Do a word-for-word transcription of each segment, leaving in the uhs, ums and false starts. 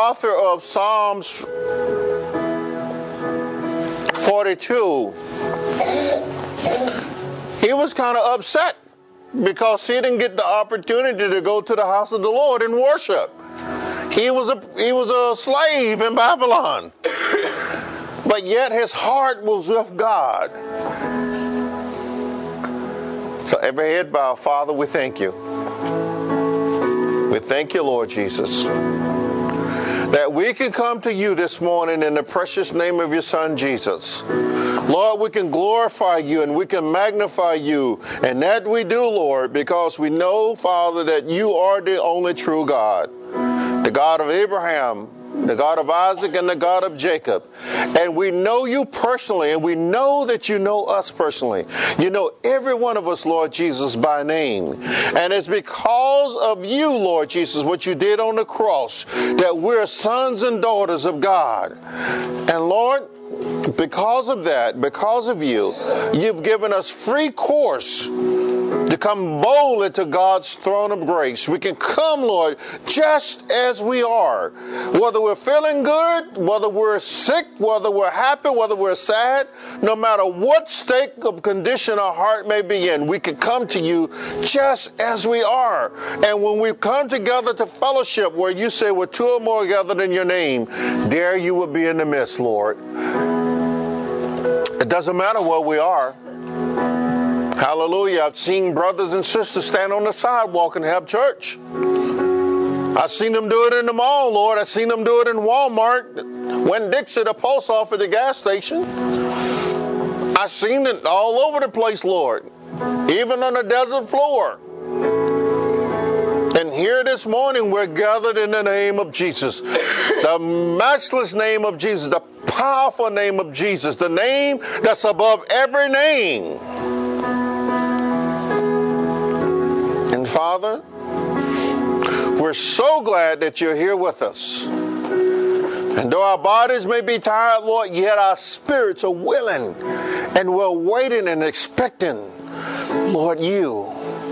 author of Psalms forty-two, he was kind of upset because he didn't get the opportunity to go to the house of the Lord and worship. He was a he was a slave in Babylon, but yet his heart was with God. So every head bow. Father, we thank you. We thank you, Lord Jesus, that we can come to you this morning in the precious name of your Son, Jesus. Lord, we can glorify you and we can magnify you. And that we do, Lord, because we know, Father, that you are the only true God, the God of Abraham, the God of Isaac, and the God of Jacob. And we know you personally, and we know that you know us personally. You know every one of us, Lord Jesus, by name. And it's because of you, Lord Jesus, what you did on the cross, that we're sons and daughters of God. And Lord, because of that, because of you, you've given us free course to come boldly to God's throne of grace. We can come, Lord, just as we are. Whether we're feeling good, whether we're sick, whether we're happy, whether we're sad, no matter what state of condition our heart may be in, we can come to you just as we are. And when we come together to fellowship, where you say we're two or more gathered in your name, there you will be in the midst, Lord. It doesn't matter where we are. Hallelujah. I've seen brothers and sisters stand on the sidewalk and have church. I've seen them do it in the mall, Lord. I've seen them do it in Walmart, Winn-Dixie, the post office, the gas station. I've seen it all over the place, Lord, even on the desert floor. And here this morning we're gathered in the name of Jesus, the matchless name of Jesus, the powerful name of Jesus, the name that's above every name. And Father, we're so glad that you're here with us. And though our bodies may be tired, Lord, yet our spirits are willing, and we're waiting and expecting, Lord, you.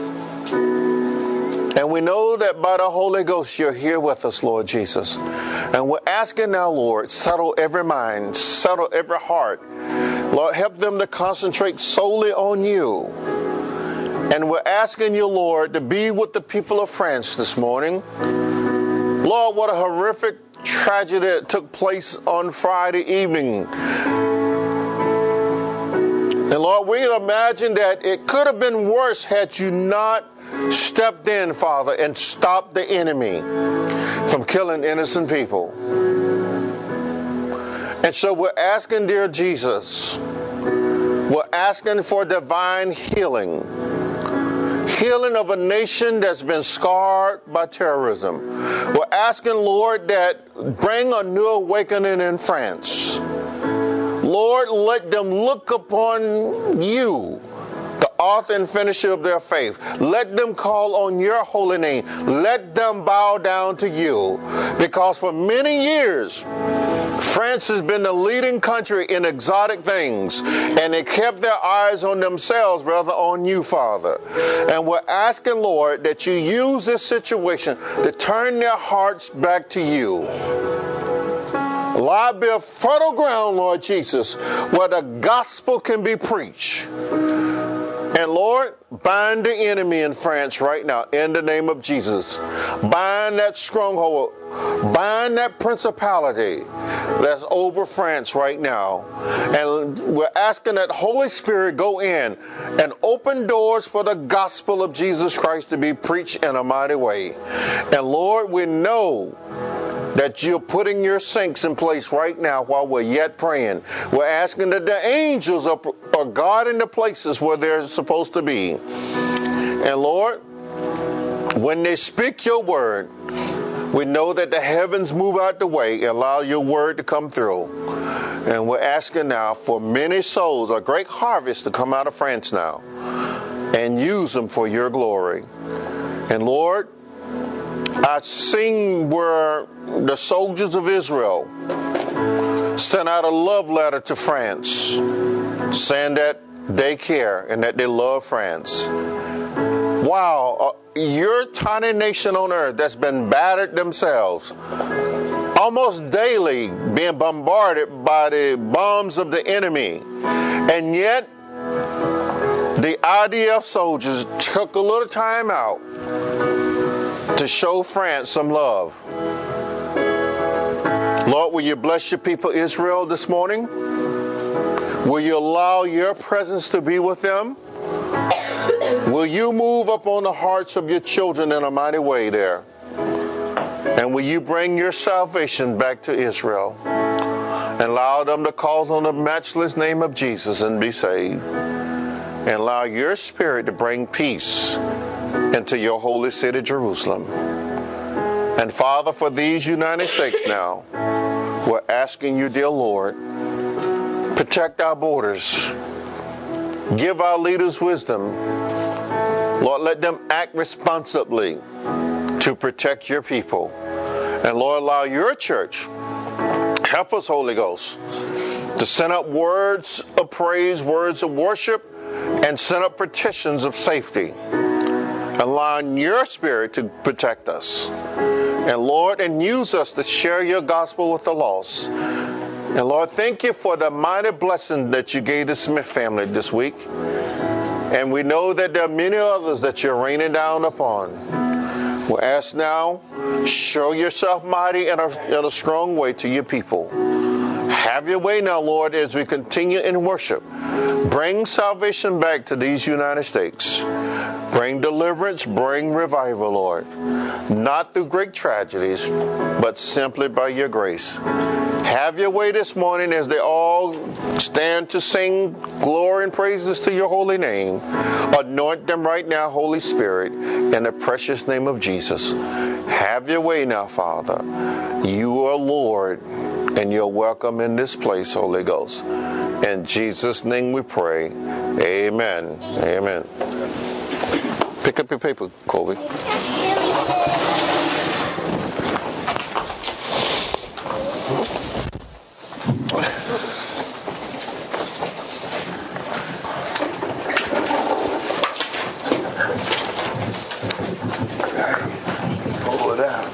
And we know that by the Holy Ghost you're here with us, Lord Jesus. And we're asking now, Lord, settle every mind, settle every heart. Lord, help them to concentrate solely on you. And we're asking you, Lord, to be with the people of France this morning. Lord, what a horrific tragedy that took place on Friday evening. And Lord, we imagine that it could have been worse had you not stepped in, Father, and stopped the enemy from killing innocent people. And so we're asking, dear Jesus, we're asking for divine healing. Healing of a nation that's been scarred by terrorism. We're asking, Lord, that bring a new awakening in France. Lord, let them look upon you, the author and finisher of their faith. Let them call on your holy name. Let them bow down to you. Because for many years, France has been the leading country in exotic things, and they kept their eyes on themselves rather on you, Father. And we're asking, Lord, that you use this situation to turn their hearts back to you. Let it be a fertile ground, Lord Jesus, where the gospel can be preached. And Lord, bind the enemy in France right now in the name of Jesus. Bind that stronghold. Bind that principality that's over France right now. And we're asking that Holy Spirit go in and open doors for the gospel of Jesus Christ to be preached in a mighty way. And Lord, we know that you're putting your saints in place right now while we're yet praying. We're asking that the angels are, are guarding the places where they're supposed to be. And Lord, when they speak your word, we know that the heavens move out the way and allow your word to come through. And we're asking now for many souls, a great harvest to come out of France now and use them for your glory. And Lord, I sing where the soldiers of Israel sent out a love letter to France, saying that they care and that they love France. Wow, uh, your tiny nation on earth that's been battered themselves, almost daily being bombarded by the bombs of the enemy. And yet, the I D F soldiers took a little time out to show France some love. Lord, will you bless your people Israel this morning? Will you allow your presence to be with them? Will you move upon the hearts of your children in a mighty way there? And will you bring your salvation back to Israel and allow them to call on the matchless name of Jesus and be saved? And allow your spirit to bring peace into your holy city, Jerusalem. And Father, for these United States now, we're asking you, dear Lord, protect our borders. Give our leaders wisdom. Lord, let them act responsibly to protect your people. And Lord, allow your church, help us, Holy Ghost, to send up words of praise, words of worship, and send up petitions of safety. Allowing your spirit to protect us. And Lord, and use us to share your gospel with the lost. And Lord, thank you for the mighty blessing that you gave the Smith family this week. And we know that there are many others that you're raining down upon. We ask now, show yourself mighty in a, in a strong way to your people. Have your way now, Lord, as we continue in worship. Bring salvation back to these United States. Bring deliverance, bring revival, Lord. Not through great tragedies, but simply by your grace. Have your way this morning as they all stand to sing glory and praises to your holy name. Anoint them right now, Holy Spirit, in the precious name of Jesus. Have your way now, Father. You are Lord, and you're welcome in this place, Holy Ghost. In Jesus' name we pray. Amen. Amen. Pick up your paper, Colby. Pull it out.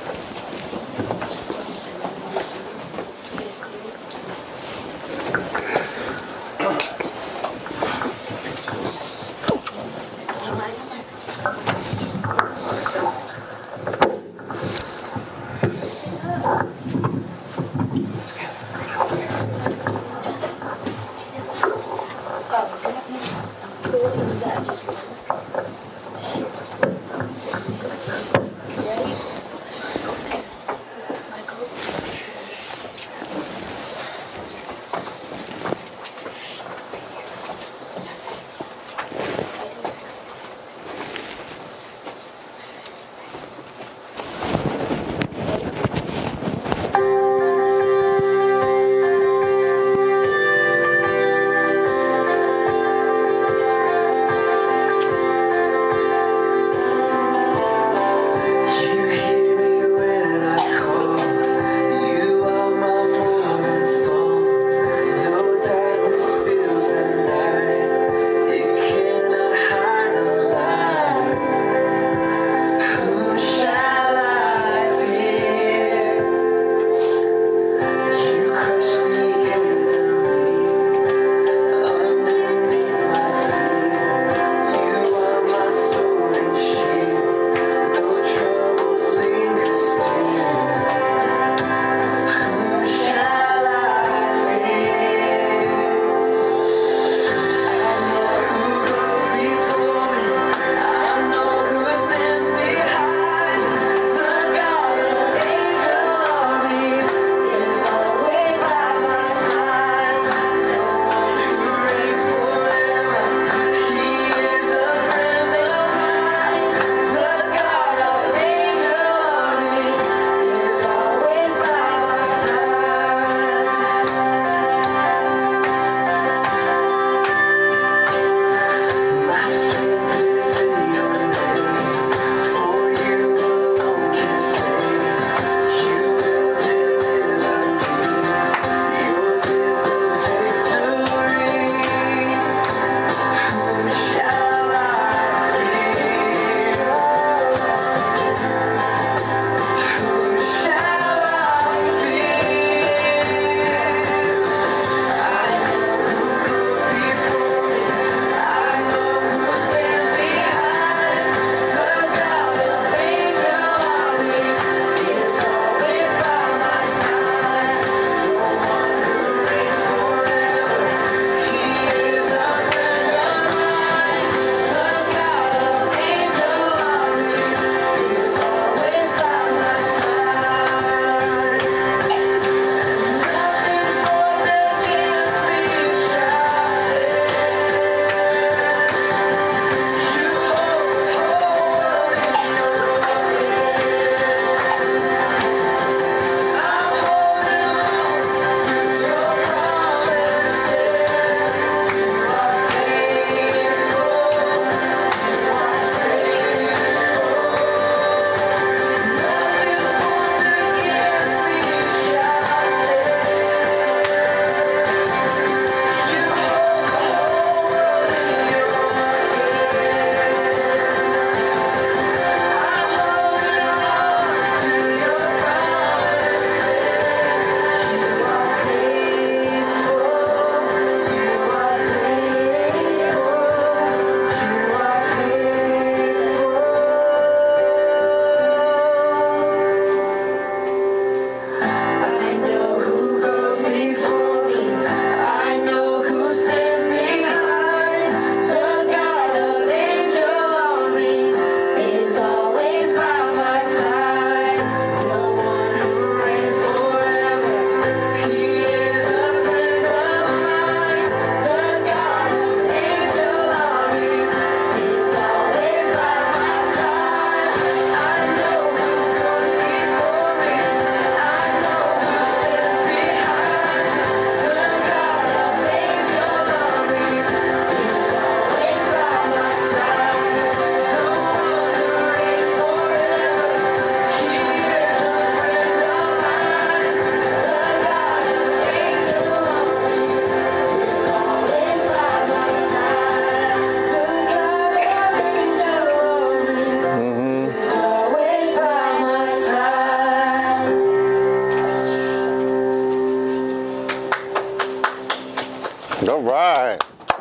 All right.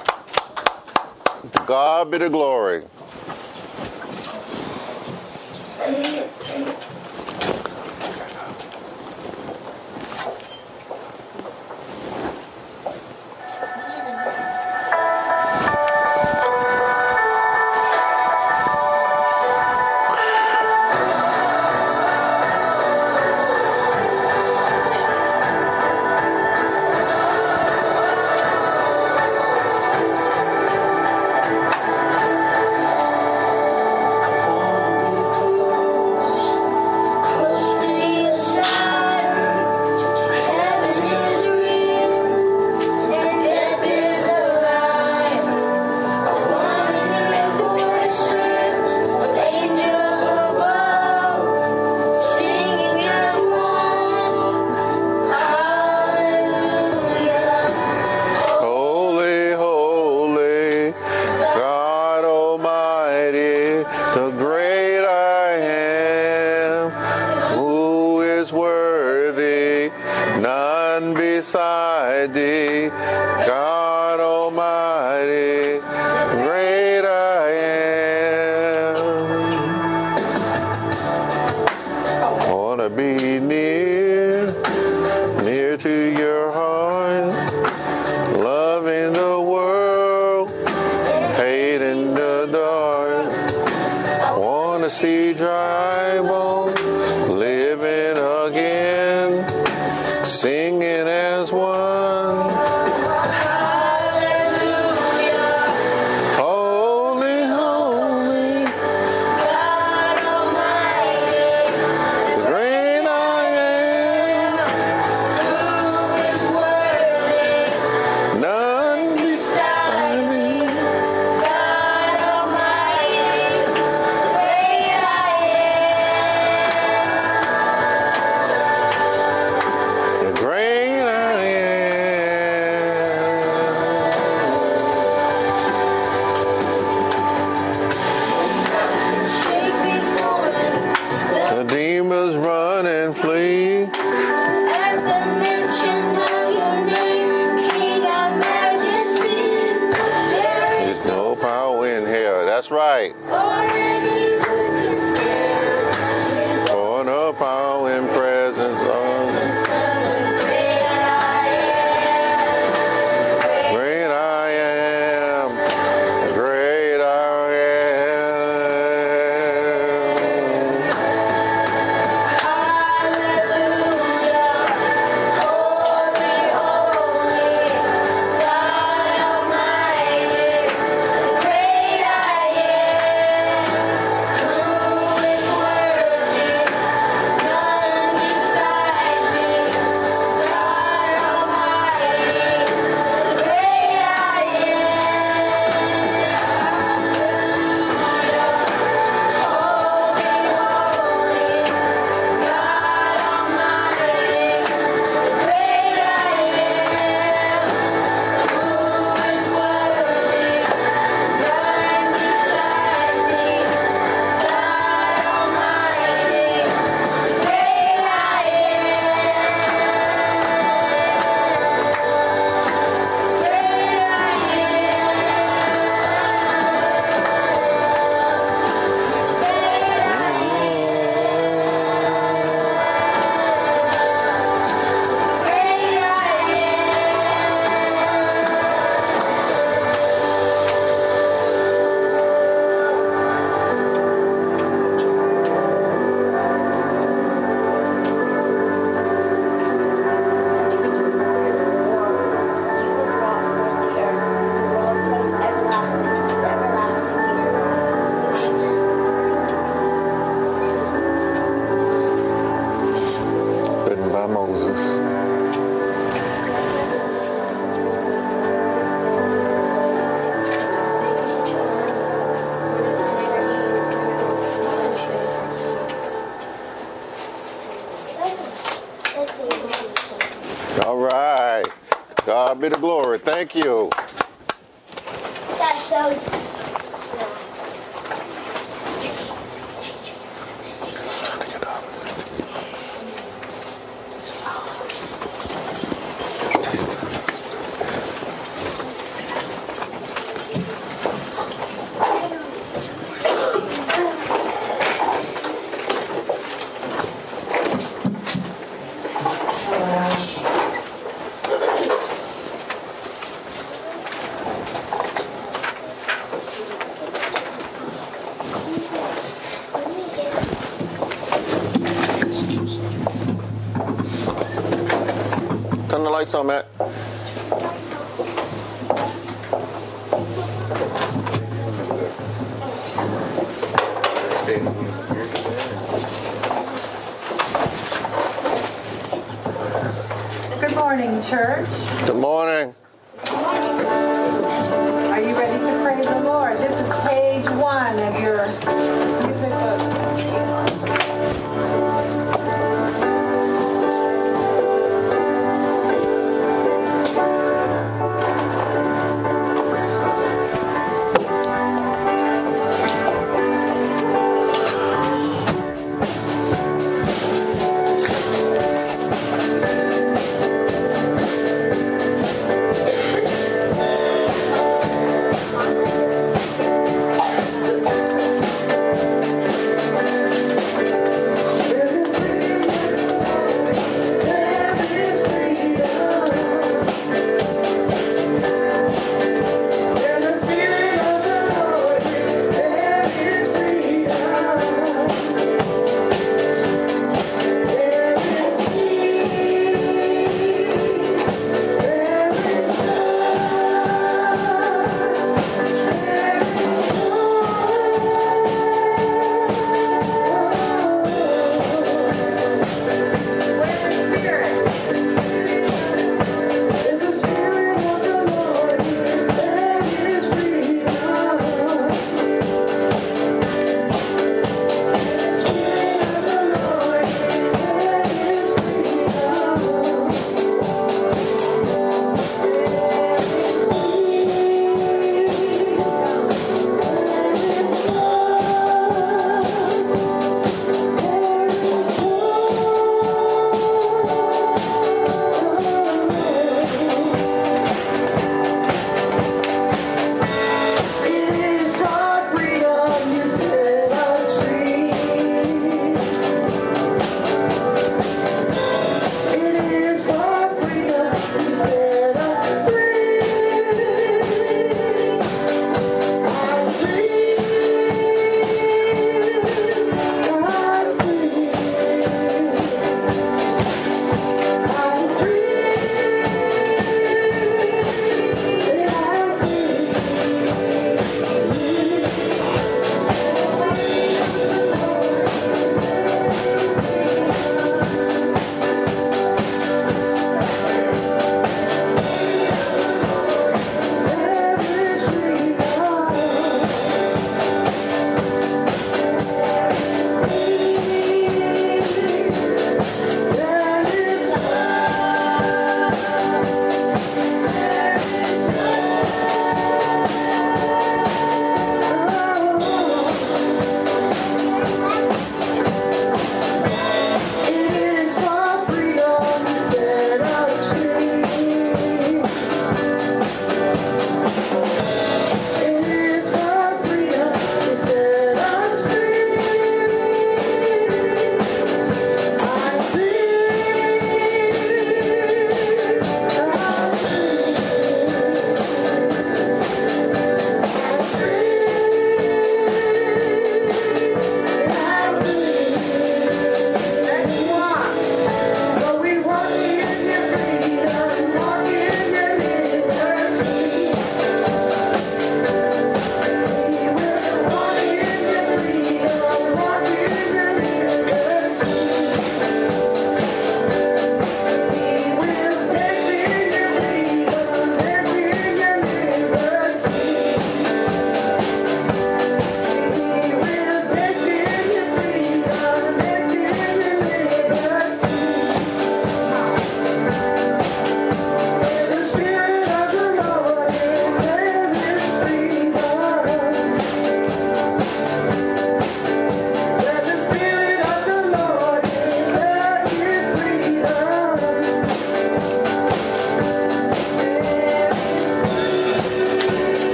To God be the glory. All right. God be the glory. Thank you. That's so. lights on, Matt. Good morning, church. Good morning. Are you ready to praise the Lord? This is page one of your music book.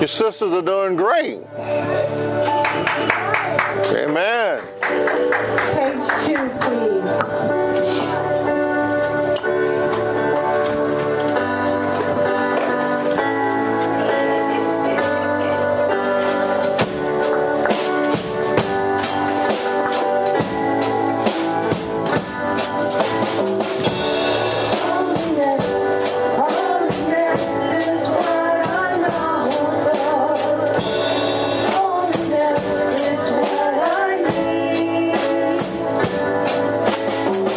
Your sisters are doing great. Amen. Page two, please. Holiness is what I need.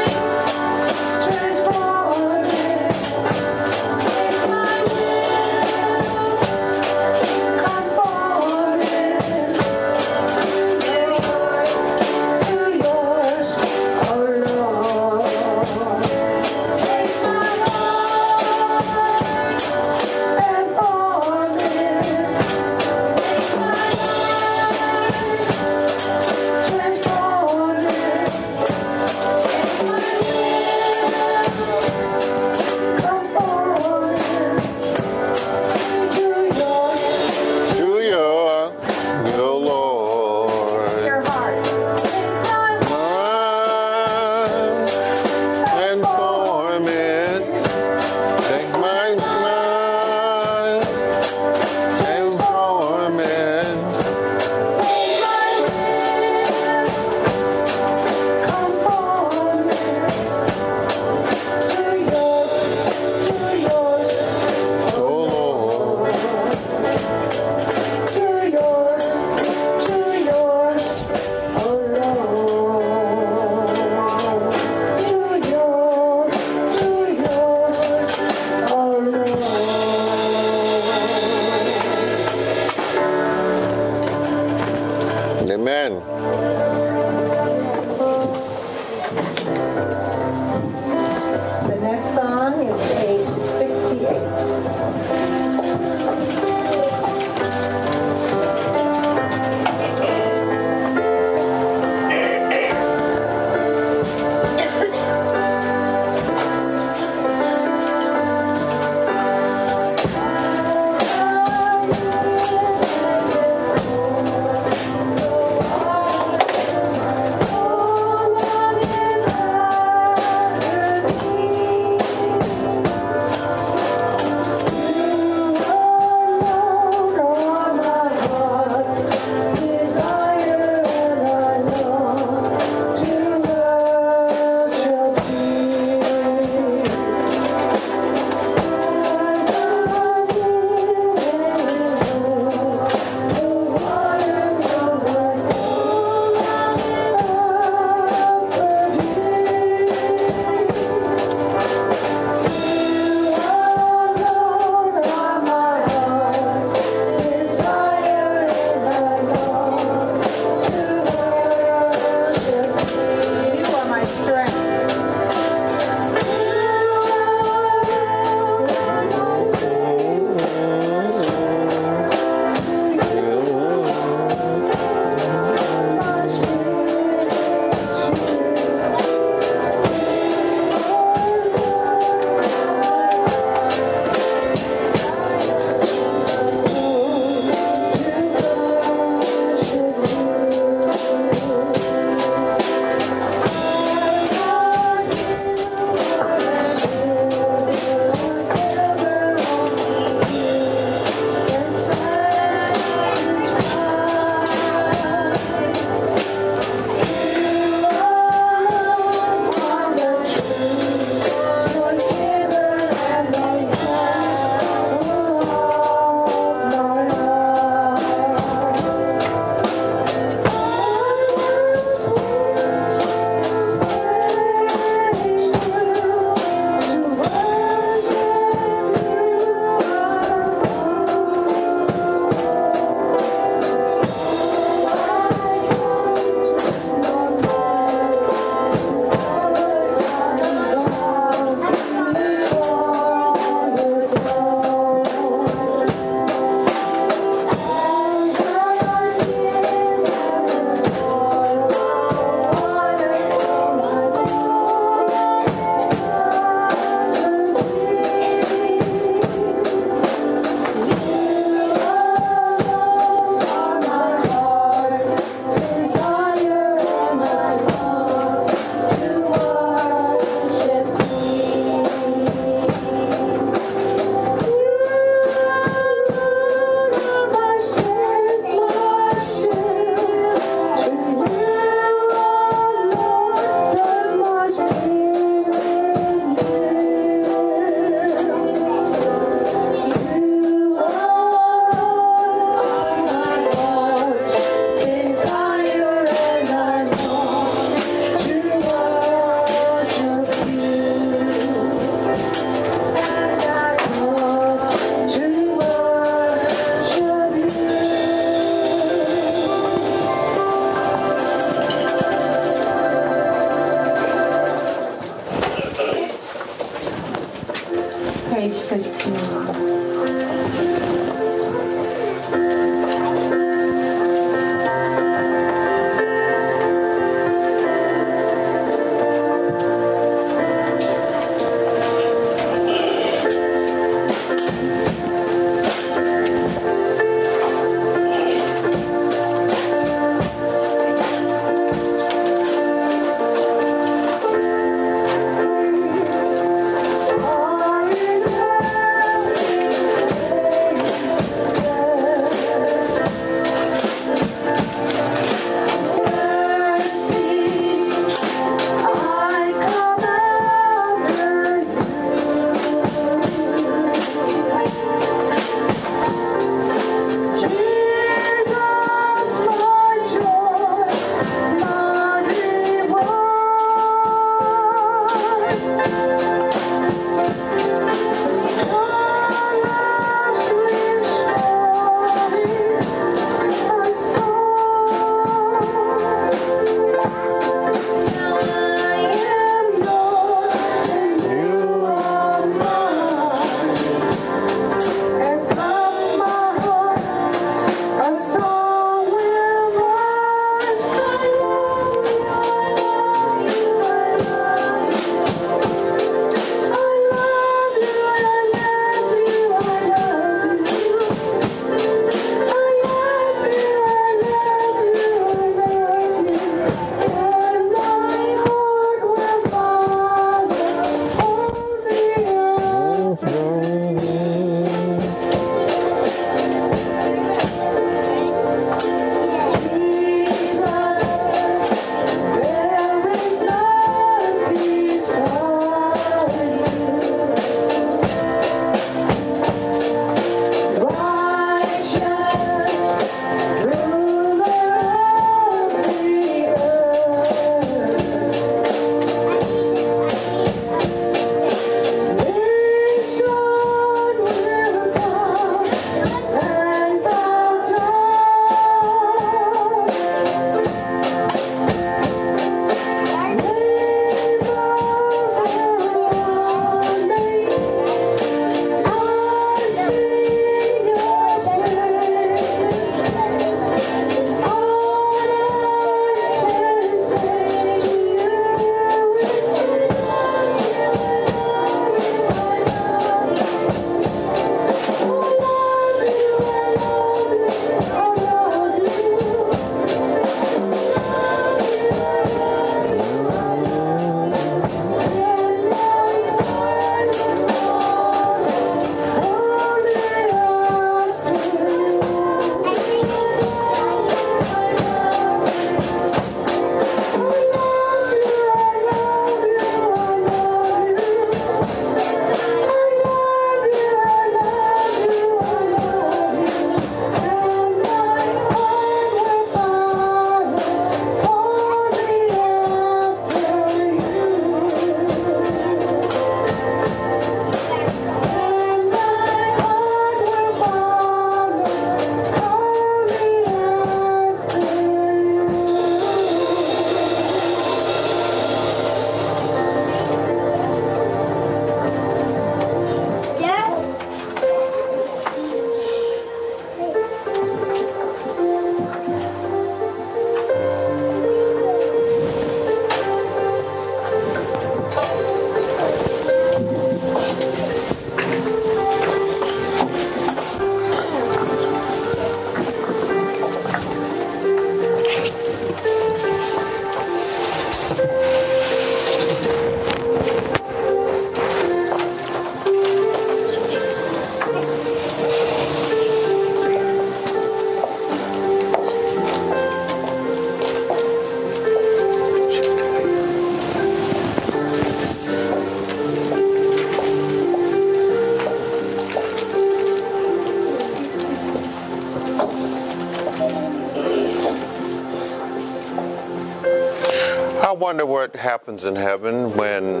I wonder what happens in heaven when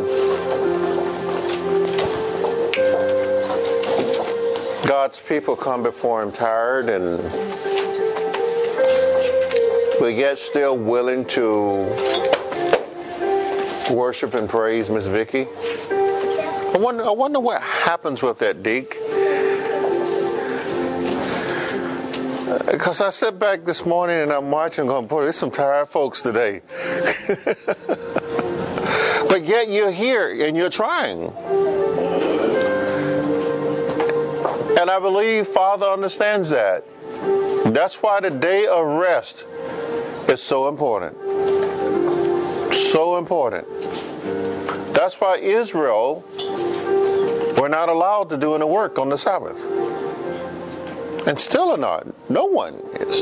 God's people come before Him tired and but yet still willing to worship and praise Miss Vicky. I wonder, I wonder what happens with that, Deke. Because I sit back this morning and I'm watching going, boy, there's some tired folks today. But yet you're here and you're trying. And I believe Father understands that. That's why the day of rest is so important. So important. That's why Israel were not allowed to do any work on the Sabbath. And still are not. No one is.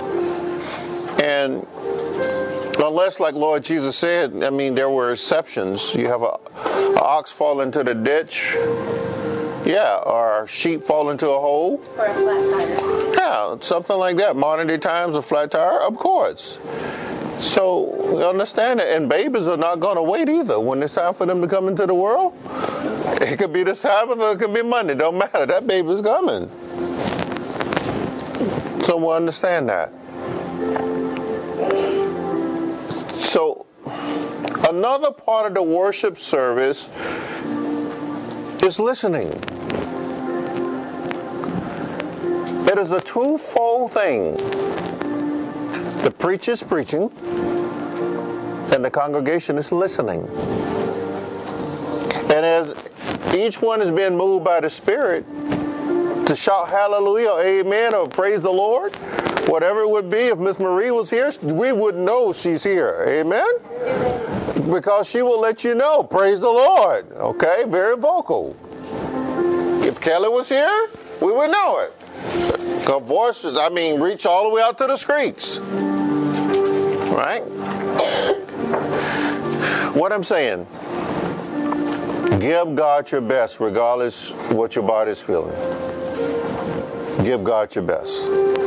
And unless, like Lord Jesus said, I mean, there were exceptions. You have a, a ox fall into the ditch. Yeah, or sheep fall into a hole. Or a flat tire. Yeah, something like that. Modern day times, a flat tire, of course. So, we understand it. And babies are not going to wait either. When it's time for them to come into the world, it could be the Sabbath or it could be Monday. Don't matter. That baby's coming. So we understand that. So, another part of the worship service is listening. It is a twofold thing. The preacher is preaching, and the congregation is listening. And as each one is being moved by the Spirit to shout hallelujah, or amen, or praise the Lord, whatever it would be, if Miss Marie was here, we would know she's here. Amen? Because she will let you know, praise the Lord. Okay? Very vocal. If Kelly was here, we would know it. Her voice, I mean, reach all the way out to the streets. Right? What I'm saying, give God your best regardless what your body's feeling. Give God your best.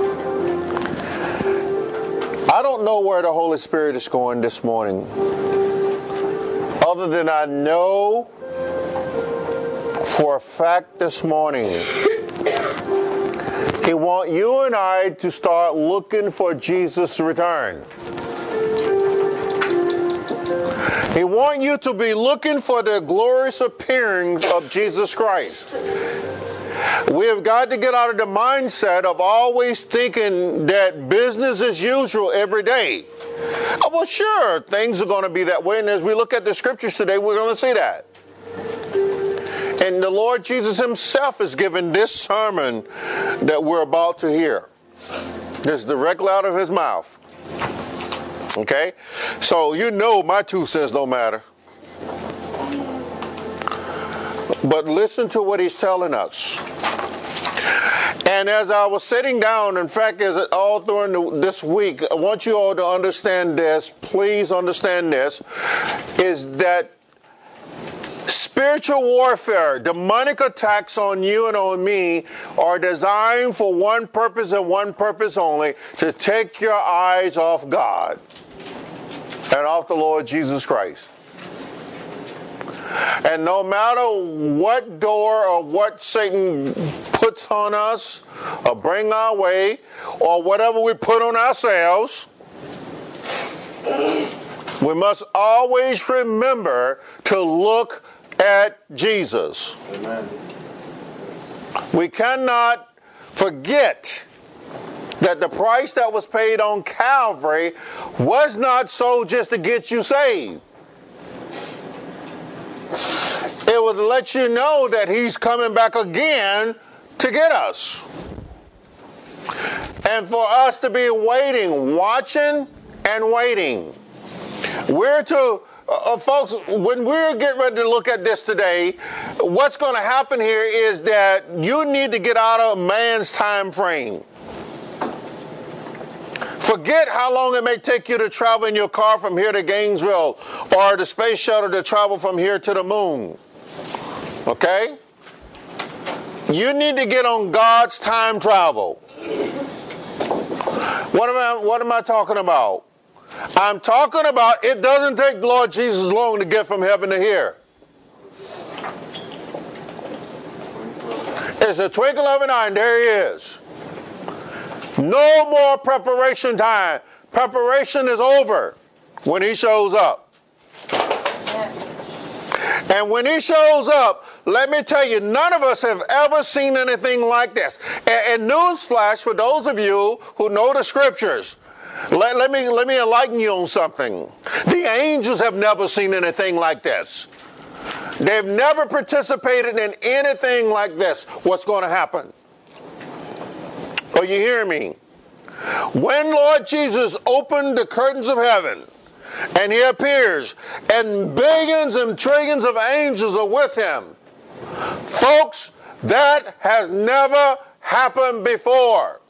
I don't know where the Holy Spirit is going this morning, other than I know for a fact this morning He wants you and I to start looking for Jesus' return. He wants you to be looking for the glorious appearing of Jesus Christ. We have got to get out of the mindset of always thinking that business as usual every day. Oh, well, sure, things are going to be that way. And as we look at the scriptures today, we're going to see that. And the Lord Jesus Himself is giving this sermon that we're about to hear. This is directly out of His mouth. Okay? So you know my two cents don't matter. But listen to what He's telling us. And as I was sitting down, in fact, as all during the, this week, I want you all to understand this, please understand this, is that spiritual warfare, demonic attacks on you and on me are designed for one purpose and one purpose only, to take your eyes off God and off the Lord Jesus Christ. And no matter what door or what Satan puts on us or bring our way or whatever we put on ourselves, we must always remember to look at Jesus. Amen. We cannot forget that the price that was paid on Calvary was not so just to get you saved. It would let you know that He's coming back again to get us. And for us to be waiting, watching and waiting. We're to, uh, folks, when we're getting ready to look at this today, what's going to happen here is that you need to get out of man's time frame. Forget how long it may take you to travel in your car from here to Gainesville or the space shuttle to travel from here to the moon. Okay? You need to get on God's time travel. What am I, what am I talking about? I'm talking about it doesn't take the Lord Jesus long to get from heaven to here. It's a twinkle of an eye, and there he is. No more preparation time. Preparation is over when he shows up. And when he shows up, let me tell you, none of us have ever seen anything like this. And, and newsflash for those of you who know the scriptures, let, let me let me enlighten you on something. The angels have never seen anything like this. They've never participated in anything like this. What's going to happen? Are you hearing me? When Lord Jesus opened the curtains of heaven, and he appears, and billions and trillions of angels are with him. Folks, that has never happened before.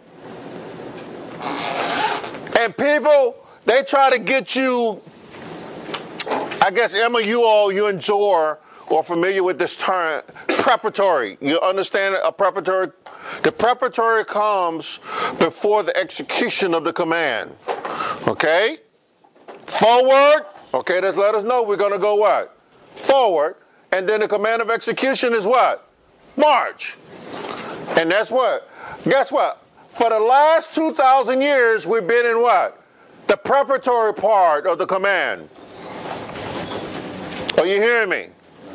And people, they try to get you, I guess, Emma, you all, you enjoy or familiar with this term, preparatory. You understand a preparatory? The preparatory comes before the execution of the command. Okay? Forward. Okay, let's let us know we're going to go what? Forward. And then the command of execution is what? March. And that's what? Guess what? For the last two thousand years, we've been in what? The preparatory part of the command. Are you hearing me?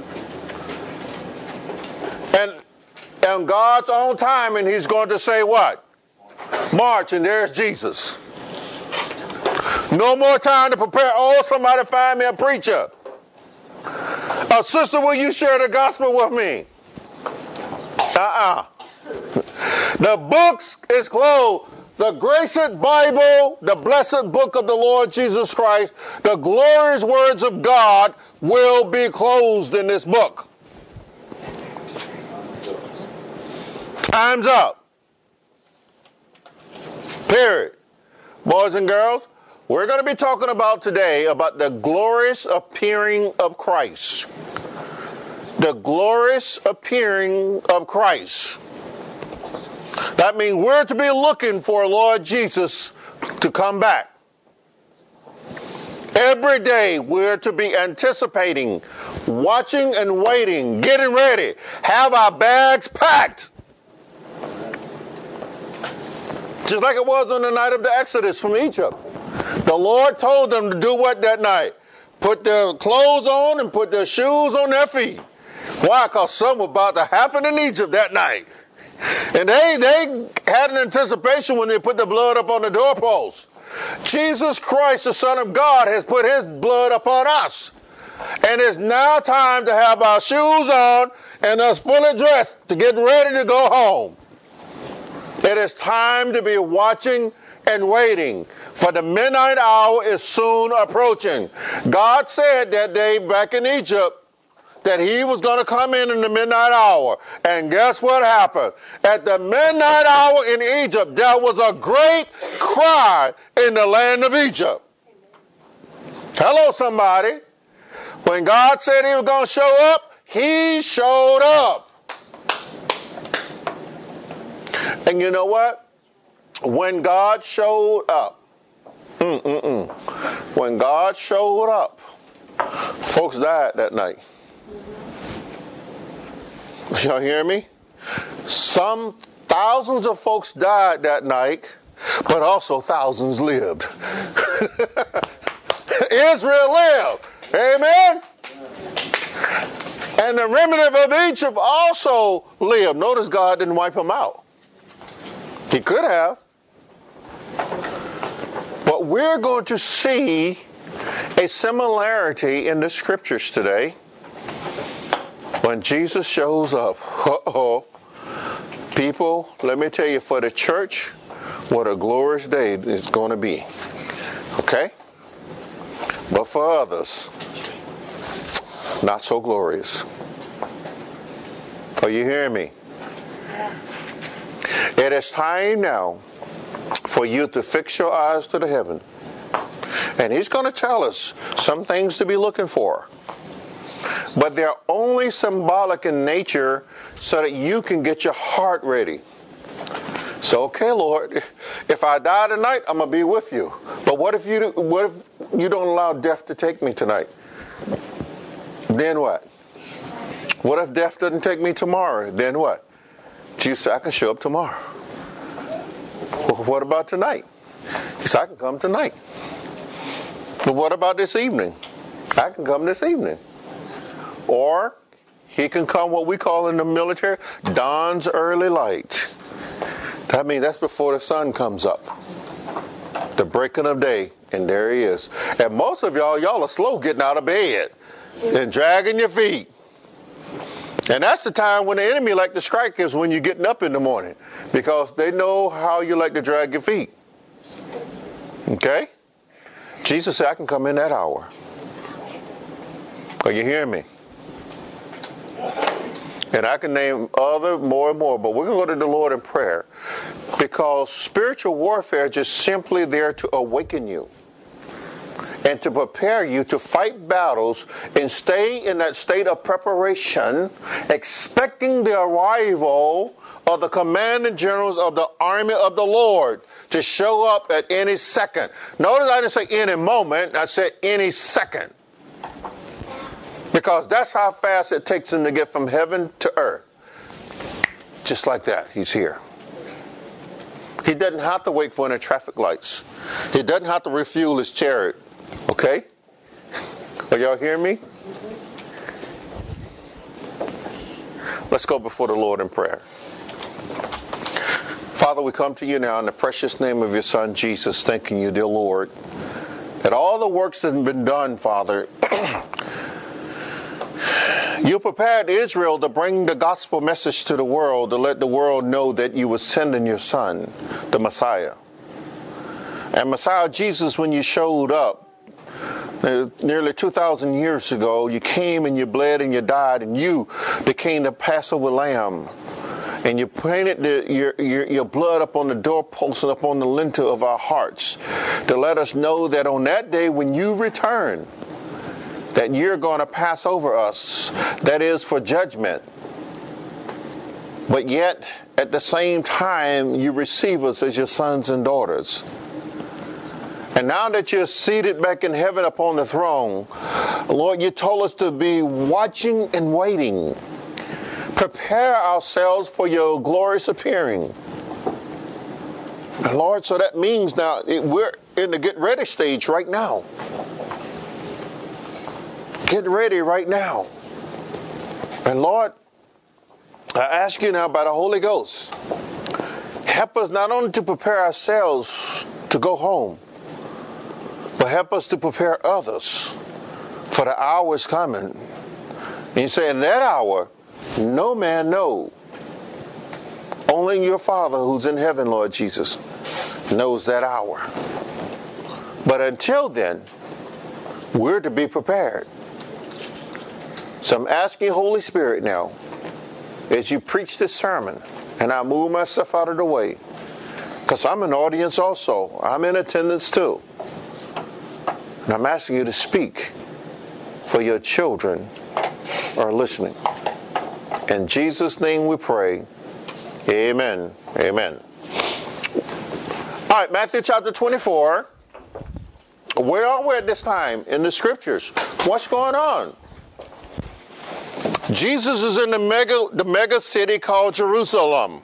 And in God's own time, and he's going to say what? March, and there's Jesus. No more time to prepare. Oh, somebody find me a preacher. Uh, sister, will you share the gospel with me? Uh-uh. The books is closed. The graced Bible, the blessed book of the Lord Jesus Christ, the glorious words of God will be closed in this book. Time's up. Period. Boys and girls, we're going to be talking about today about the glorious appearing of Christ. The glorious appearing of Christ. That means we're to be looking for Lord Jesus to come back. Every day we're to be anticipating, watching and waiting, getting ready, have our bags packed. Just like it was on the night of the Exodus from Egypt. The Lord told them to do what that night? Put their clothes on and put their shoes on their feet. Why? Because something was about to happen in Egypt that night. And they, they had an anticipation when they put the blood up on the doorpost. Jesus Christ, the Son of God, has put his blood upon us. And it's now time to have our shoes on and us fully dressed to get ready to go home. It is time to be watching and waiting, for the midnight hour is soon approaching. God said that day back in Egypt that he was going to come in in the midnight hour. And guess what happened? At the midnight hour in Egypt, there was a great cry in the land of Egypt. Hello, somebody. When God said he was going to show up, he showed up. And you know what? When God showed up, mm-mm-mm, when God showed up, folks died that night. Y'all hear me? Some thousands of folks died that night, but also thousands lived. Israel lived. Amen? And the remnant of Egypt also lived. Notice God didn't wipe them out. He could have. But we're going to see a similarity in the scriptures today. When Jesus shows up, uh-oh, people, let me tell you, for the church, what a glorious day it's going to be. Okay? But for others, not so glorious. Are you hearing me? Yes. It is time now for you to fix your eyes to the heaven. And he's going to tell us some things to be looking for. But they're only symbolic in nature so that you can get your heart ready. So, okay, Lord, if I die tonight, I'm going to be with you. But what if you what if you don't allow death to take me tonight? Then what? What if death doesn't take me tomorrow? Then what? Jesus said, I can show up tomorrow. Well, what about tonight? He said, I can come tonight. But what about this evening? I can come this evening. Or he can come what we call in the military, dawn's early light. That means that's before the sun comes up. The breaking of day. And there he is. And most of y'all, y'all are slow getting out of bed and dragging your feet. And that's the time when the enemy like to strike is when you're getting up in the morning. Because they know how you like to drag your feet. Okay? Jesus said, I can come in that hour. Are you hearing me? And I can name other more and more, but we're going to go to the Lord in prayer because spiritual warfare is just simply there to awaken you and to prepare you to fight battles and stay in that state of preparation, expecting the arrival of the commanding generals of the army of the Lord to show up at any second. Notice I didn't say any moment, I said any second. Because that's how fast it takes him to get from heaven to earth. Just like that, he's here. He doesn't have to wait for any traffic lights. He doesn't have to refuel his chariot. Okay? Are y'all hearing me? Let's go before the Lord in prayer. Father, we come to you now in the precious name of your Son, Jesus, thanking you, dear Lord, that all the works that have been done, Father, you prepared Israel to bring the gospel message to the world, to let the world know that you were sending your Son, the Messiah. And Messiah Jesus, when you showed up, nearly two thousand years ago, you came and you bled and you died, and you became the Passover lamb. And you painted the, your, your, your blood up on the doorpost and up on the lintel of our hearts to let us know that on that day when you return, that you're going to pass over us, that is for judgment. But yet, at the same time, you receive us as your sons and daughters. And now that you're seated back in heaven upon the throne, Lord, you told us to be watching and waiting. Prepare ourselves for your glorious appearing. And Lord, so that means now it, we're in the get ready stage right now. Get ready right now. And Lord, I ask you now by the Holy Ghost, help us not only to prepare ourselves to go home, but help us to prepare others for the hour is coming. And you say in that hour, no man knows. Only your Father who's in heaven, Lord Jesus, knows that hour. But until then, we're to be prepared. So I'm asking Holy Spirit now, as you preach this sermon, and I move myself out of the way, because I'm an audience also. I'm in attendance too. And I'm asking you to speak, for your children are listening. In Jesus' name we pray. Amen. Amen. All right, Matthew chapter twenty-four. Where are we at this time in the scriptures? What's going on? Jesus is in the mega, the mega city called Jerusalem.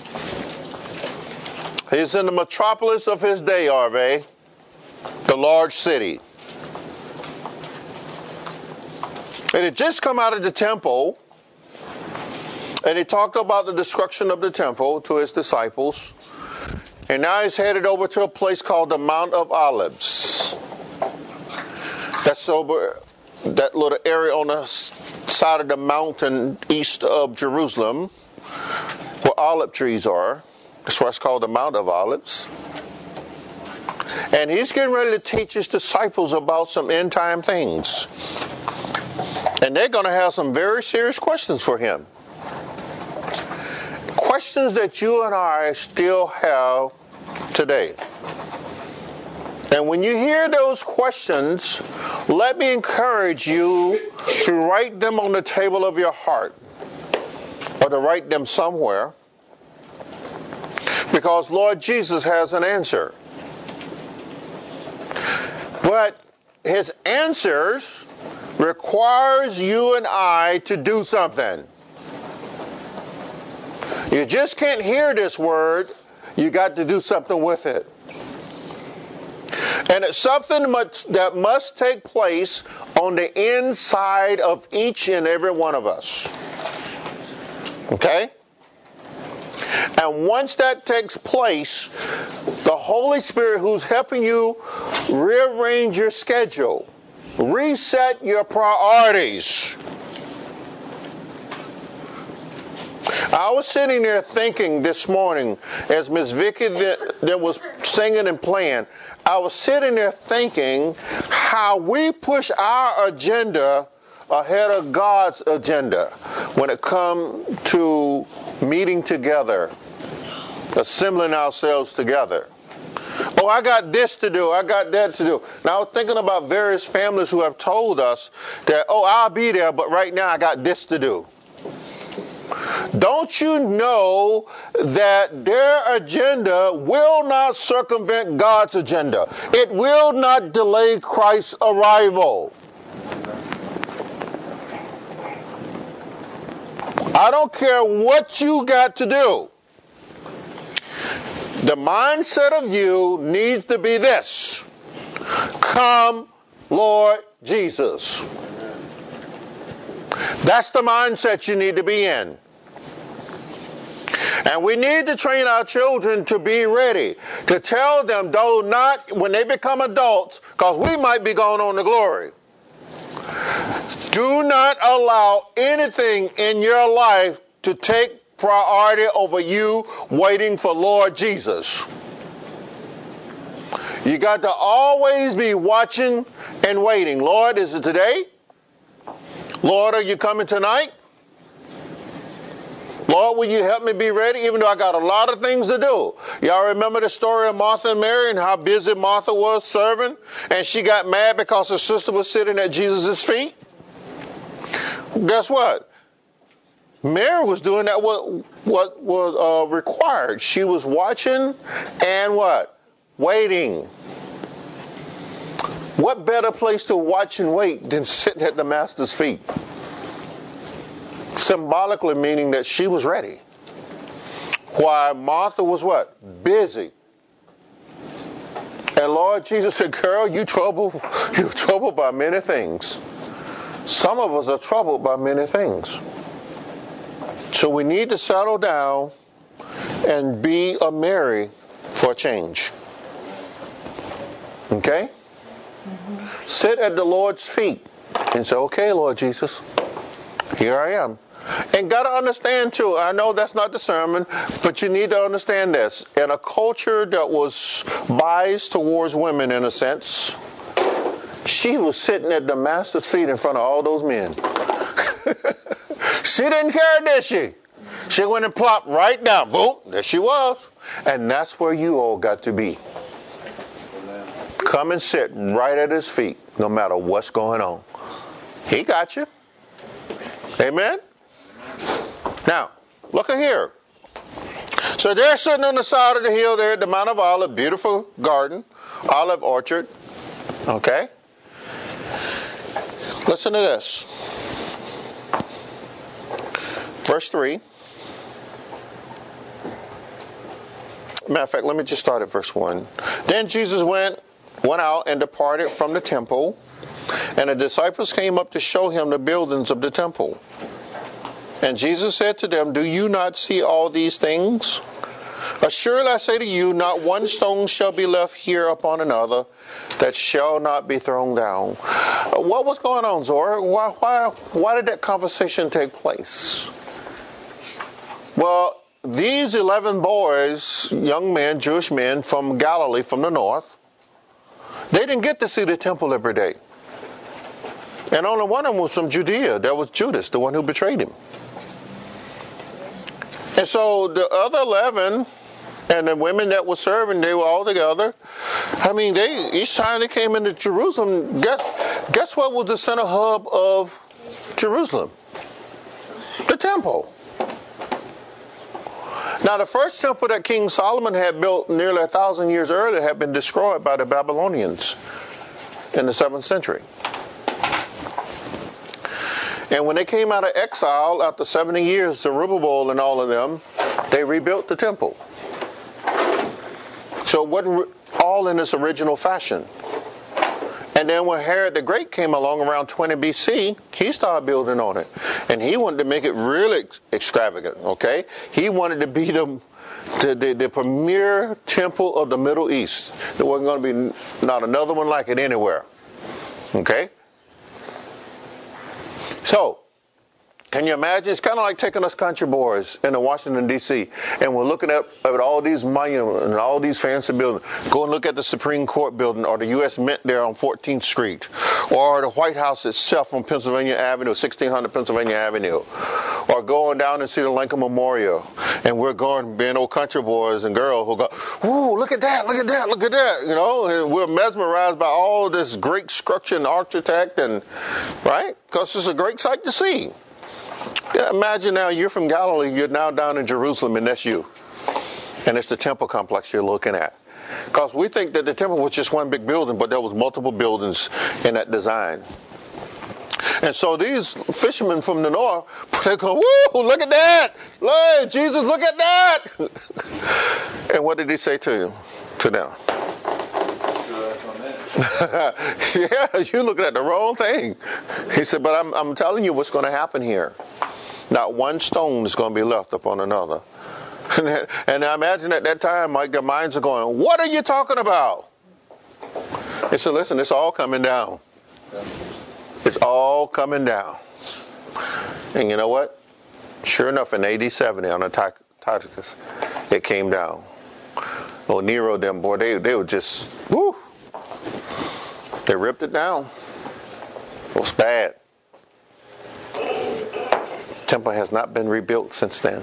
He's in the metropolis of his day, Arve, the large city. And he just come out of the temple, and he talked about the destruction of the temple to his disciples. And now he's headed over to a place called the Mount of Olives. That's over that little area on the side of the mountain east of Jerusalem, where olive trees are. That's why it's called the Mount of Olives. And he's getting ready to teach his disciples about some end time things. And they're going to have some very serious questions for him. Questions that you and I still have today. And when you hear those questions, let me encourage you to write them on the table of your heart, or to write them somewhere. Because because Lord Jesus has an answer. But his answers requires you and I to do something. You just can't hear this word. You got to do something with it. And it's something much, that must take place on the inside of each and every one of us. Okay? And once that takes place, the Holy Spirit who's helping you rearrange your schedule, reset your priorities. I was sitting there thinking this morning as Miss Vicky that, that was singing and playing, I was sitting there thinking how we push our agenda ahead of God's agenda when it comes to meeting together, assembling ourselves together. Oh, I got this to do. I got that to do. Now, I was thinking about various families who have told us that, oh, I'll be there, but right now I got this to do. Don't you know that their agenda will not circumvent God's agenda? It will not delay Christ's arrival. I don't care what you got to do. The mindset of you needs to be this. Come, Lord Jesus. That's the mindset you need to be in. And we need to train our children to be ready, to tell them, though not when they become adults, because we might be going on to glory. Do not allow anything in your life to take priority over you waiting for Lord Jesus. You got to always be watching and waiting. Lord, is it today? Lord, are you coming tonight? Lord, will you help me be ready, even though I got a lot of things to do? Y'all remember the story of Martha and Mary and how busy Martha was serving? And she got mad because her sister was sitting at Jesus' feet? Guess what? Mary was doing that what, what was uh, required. She was watching and what? Waiting. What better place to watch and wait than sit at the Master's feet? Symbolically meaning that she was ready. While Martha was what? Busy. And Lord Jesus said, girl, you trouble, you're troubled by many things. Some of us are troubled by many things. So we need to settle down and be a Mary for a change. Okay? Mm-hmm. Sit at the Lord's feet and say, okay, Lord Jesus, here I am. And got to understand, too, I know that's not the sermon, but you need to understand this. In a culture that was biased towards women, in a sense, she was sitting at the Master's feet in front of all those men. She didn't care, did she? She went and plopped right down. Boom, there she was. And that's where you all got to be. Come and sit right at his feet, no matter what's going on. He got you. Amen? Now, look at here. So they're sitting on the side of the hill there at the Mount of Olives, beautiful garden, olive orchard. Okay? Listen to this. Verse three. Matter of fact, let me just start at verse one. Then Jesus went, went out and departed from the temple, and the disciples came up to show him the buildings of the temple. And Jesus said to them, do you not see all these things? Assuredly I say to you, not one stone shall be left here upon another that shall not be thrown down. What was going on, Zora? Why, why, why did that conversation take place? Well, these eleven boys, young men, Jewish men from Galilee, from the north, they didn't get to see the temple every day. And only one of them was from Judea. That was Judas, the one who betrayed him. And so the other eleven and the women that were serving, they were all together. I mean, they each time they came into Jerusalem, guess, guess what was the center hub of Jerusalem? The temple. Now, the first temple that King Solomon had built nearly a thousand years earlier had been destroyed by the Babylonians in the seventh century. And when they came out of exile after seventy years, Zerubbabel and all of them, they rebuilt the temple. So it wasn't all in its original fashion. And then when Herod the Great came along around twenty B C, he started building on it. And he wanted to make it really extravagant, okay? He wanted to be the, the, the, the premier temple of the Middle East. There wasn't going to be not another one like it anywhere, okay? So, can you imagine? It's kind of like taking us country boys into Washington, D C, and we're looking at, at all these monuments and all these fancy buildings. Go and look at the Supreme Court building or the U S Mint there on fourteenth street, or the White House itself on Pennsylvania Avenue, sixteen hundred Pennsylvania Avenue, or going down and see the Lincoln Memorial. And we're going, being old country boys and girls who go, ooh, look at that, look at that, look at that, you know, and we're mesmerized by all this great structure and architect, and right? Because it's a great sight to see. Yeah, imagine now you're from Galilee, you're now down in Jerusalem, and that's you. And it's the temple complex you're looking at. Because we think that the temple was just one big building, but there was multiple buildings in that design. And so these fishermen from the north, they go, woo, look at that. Look, Jesus, look at that. And what did he say to him, to them? Yeah, you're looking at the wrong thing. He said, but I'm, I'm telling you what's going to happen here. Not one stone is going to be left upon another. And I imagine at that time, like, their minds are going, what are you talking about? He said, listen, it's all coming down. It's all coming down. And you know what? Sure enough, in A D seventy on Antiochus, it came down. Oh, Nero, them, boy, they, they were just, whoo. They ripped it down. It was bad. Temple has not been rebuilt since then.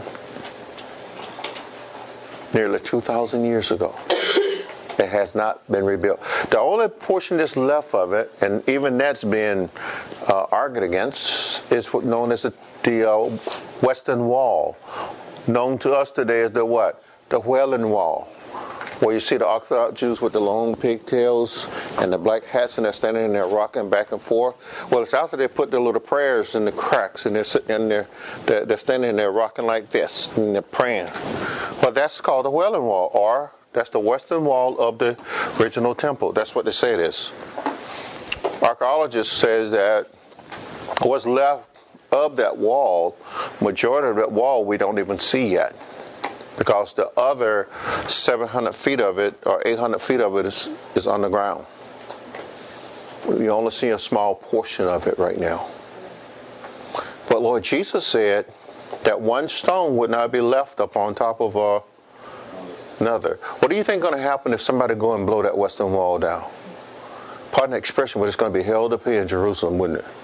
Nearly two thousand years ago. It has not been rebuilt. The only portion that's left of it, and even that's been uh, argued against, is what's known as the, the uh, Western Wall. Known to us today as the what? The Wailing Wall. Where you see the Orthodox Jews with the long pigtails and the black hats, and they're standing there rocking back and forth. Well, it's after they put their little prayers in the cracks, and they're sitting in there, they're, they're standing there rocking like this, and they're praying. Well, that's called the Wailing Wall, or that's the Western Wall of the original temple. That's what they say it is. Archaeologists say that what's left of that wall, majority of that wall, we don't even see yet. Because the other seven hundred feet of it, or eight hundred feet of it, is, is underground. We only see a small portion of it right now. But Lord Jesus said that one stone would not be left up on top of uh, another. What do you think is going to happen if somebody go and blow that Western Wall down? Pardon the expression, but it's going to be held up here in Jerusalem, wouldn't it?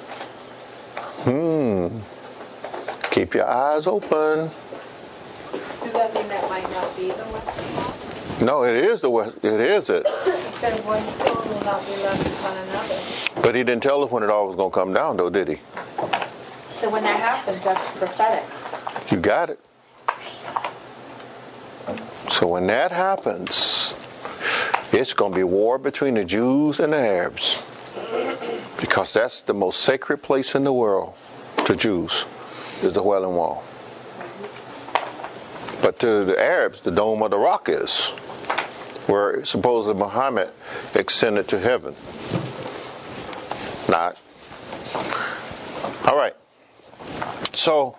Hmm. Keep your eyes open. Does that mean that might not be the Western Wall? No, it is the West. It is it. He said one stone will not be left upon another. But he didn't tell us when it all was going to come down, though, did he? So when that happens, that's prophetic. You got it. So when that happens, it's going to be war between the Jews and the Arabs. Because that's the most sacred place in the world to Jews, is the Wailing Wall. But to the Arabs, the Dome of the Rock is, where supposedly Muhammad ascended to heaven. Not. All right. So,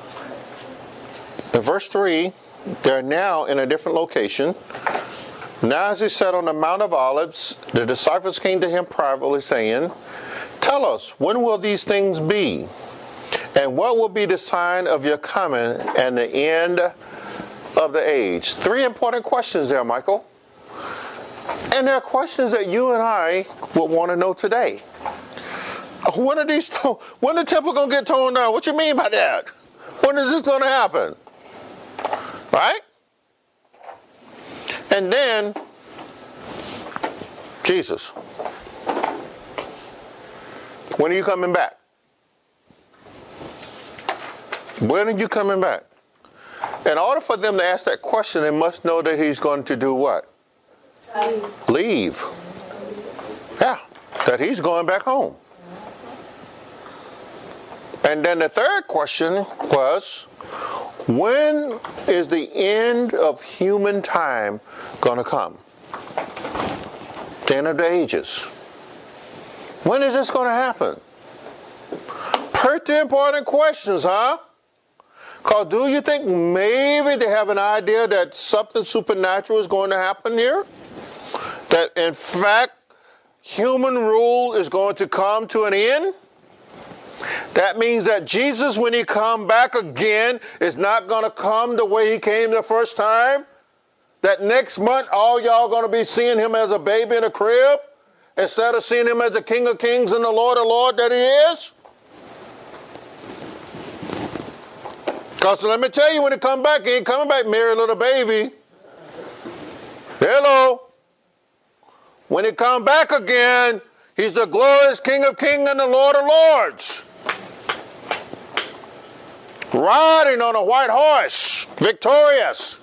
in verse three, they're now in a different location. Now as he sat on the Mount of Olives, the disciples came to him privately, saying, tell us, when will these things be? And what will be the sign of your coming and the end of the age? Three important questions there, Michael. And they're questions that you and I would want to know today. When are these? When the temple going to get torn down? What you mean by that? When is this going to happen? Right? And then Jesus. When are you coming back? When are you coming back? in order for them to ask that question, they must know that he's going to do what? Leave. Yeah, that he's going back home. And then the third question was, when is the end of human time going to come? The end of the ages. When is this going to happen? Pretty important questions, huh? Because do you think maybe they have an idea that something supernatural is going to happen here? That in fact, human rule is going to come to an end? That means that Jesus, when he come back again, is not going to come the way he came the first time? That next month, all y'all going to be seeing him as a baby in a crib, instead of seeing him as the King of Kings and the Lord of Lords that he is? Because let me tell you, when he come back, he ain't coming back merry little baby. Hello. When he come back again, he's the glorious King of Kings and the Lord of Lords. Riding on a white horse, victorious.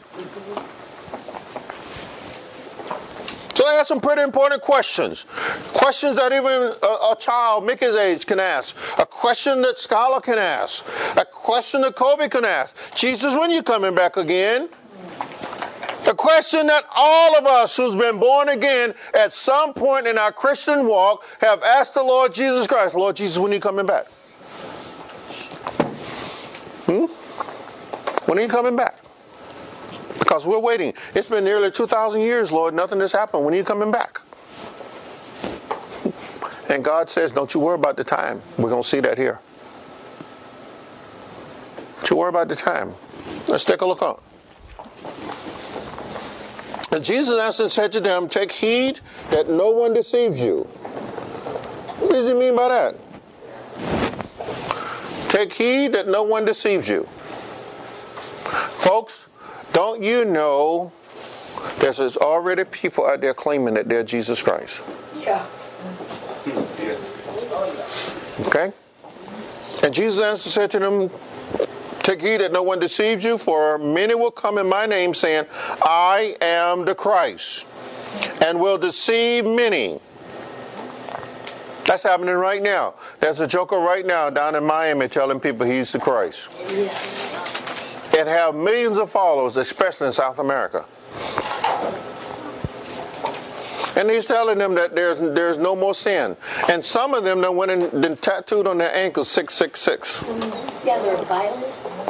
So they ask some pretty important questions. Questions that even a, a child, Mickey's age, can ask. A question that Scholar can ask. A question that Kobe can ask. Jesus, when you coming back again? A question that all of us who's been born again at some point in our Christian walk have asked the Lord Jesus Christ, Lord Jesus, when are you coming back? Hmm? When are you coming back? Because we're waiting. It's been nearly two thousand years, Lord. Nothing has happened. When are you coming back? And God says, don't you worry about the time. We're going to see that here. Don't you worry about the time. Let's take a look on. And Jesus answered and said to them, take heed that no one deceives you. What does he mean by that? Take heed that no one deceives you. Folks, don't you know there's already people out there claiming that they're Jesus Christ? Yeah. Okay? And Jesus answered and said to them, take heed that no one deceives you, for many will come in my name saying, I am the Christ, and will deceive many. That's happening right now. There's a joker right now down in Miami telling people he's the Christ. And have millions of followers, especially in South America. And he's telling them that there's there's no more sin. And some of them that went and then tattooed on their ankles six six six. Yeah, they're violent.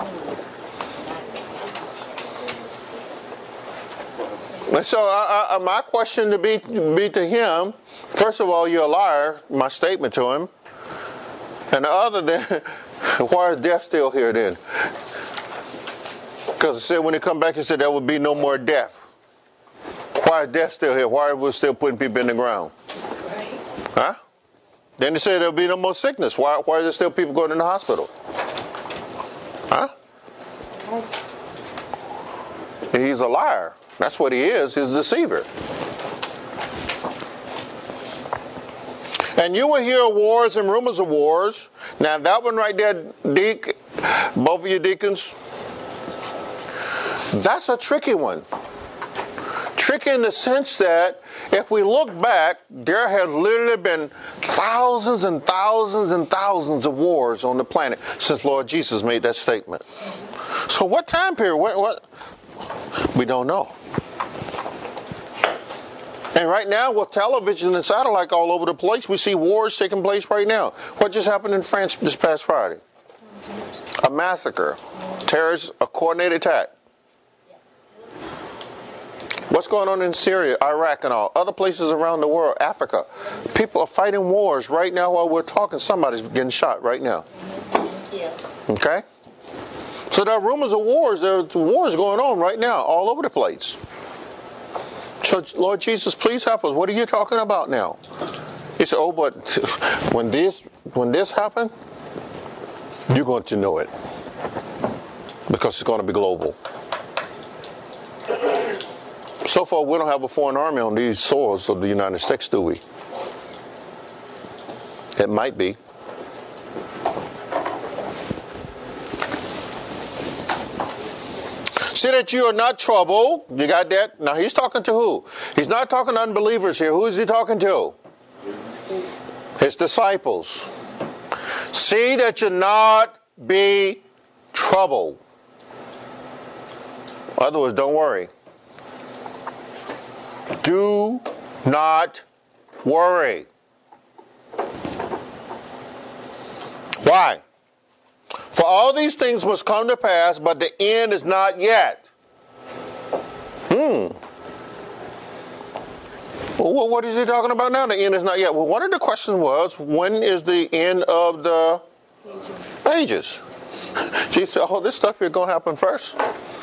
And so I, I, my question to be, be to him, first of all, you're a liar, my statement to him. And the other then, why is death still here then? Because it said when he come back, he said there would be no more death. Why is death still here? Why are we still putting people in the ground? Right. Huh? Then he said there'll be no more sickness. Why, why are there still people going in the hospital? Huh? He's a liar. That's what he is. He's a deceiver. And you will hear wars and rumors of wars. Now that one right there, Deke, both of you deacons, that's a tricky one. Tricky in the sense that if we look back, there have literally been thousands and thousands and thousands of wars on the planet since Lord Jesus made that statement. So what time period? What? what? We don't know. And right now, with television and satellite all over the place, we see wars taking place right now. What just happened in France this past Friday? A massacre. Terrorist, a coordinated attack. What's going on in Syria, Iraq, and all other places around the world, Africa? People are fighting wars right now while we're talking. Somebody's getting shot right now. Okay? So there are rumors of wars. There are wars going on right now all over the place. So, Lord Jesus, please help us. What are you talking about now? He said, oh, but when this when this happened, you're going to know it. Because it's going to be global. So far, we don't have a foreign army on these soils of the United States, do we? It might be. See that you are not troubled. You got that? Now he's talking to who? He's not talking to unbelievers here. Who is he talking to? His disciples. See that you not be troubled. In other words, don't worry. Do not worry. Why? For all these things must come to pass, but the end is not yet. Hmm. Well, what is he talking about now? The end is not yet. Well, one of the questions was, when is the end of the ages? Jesus said, oh, this stuff here is going to happen first.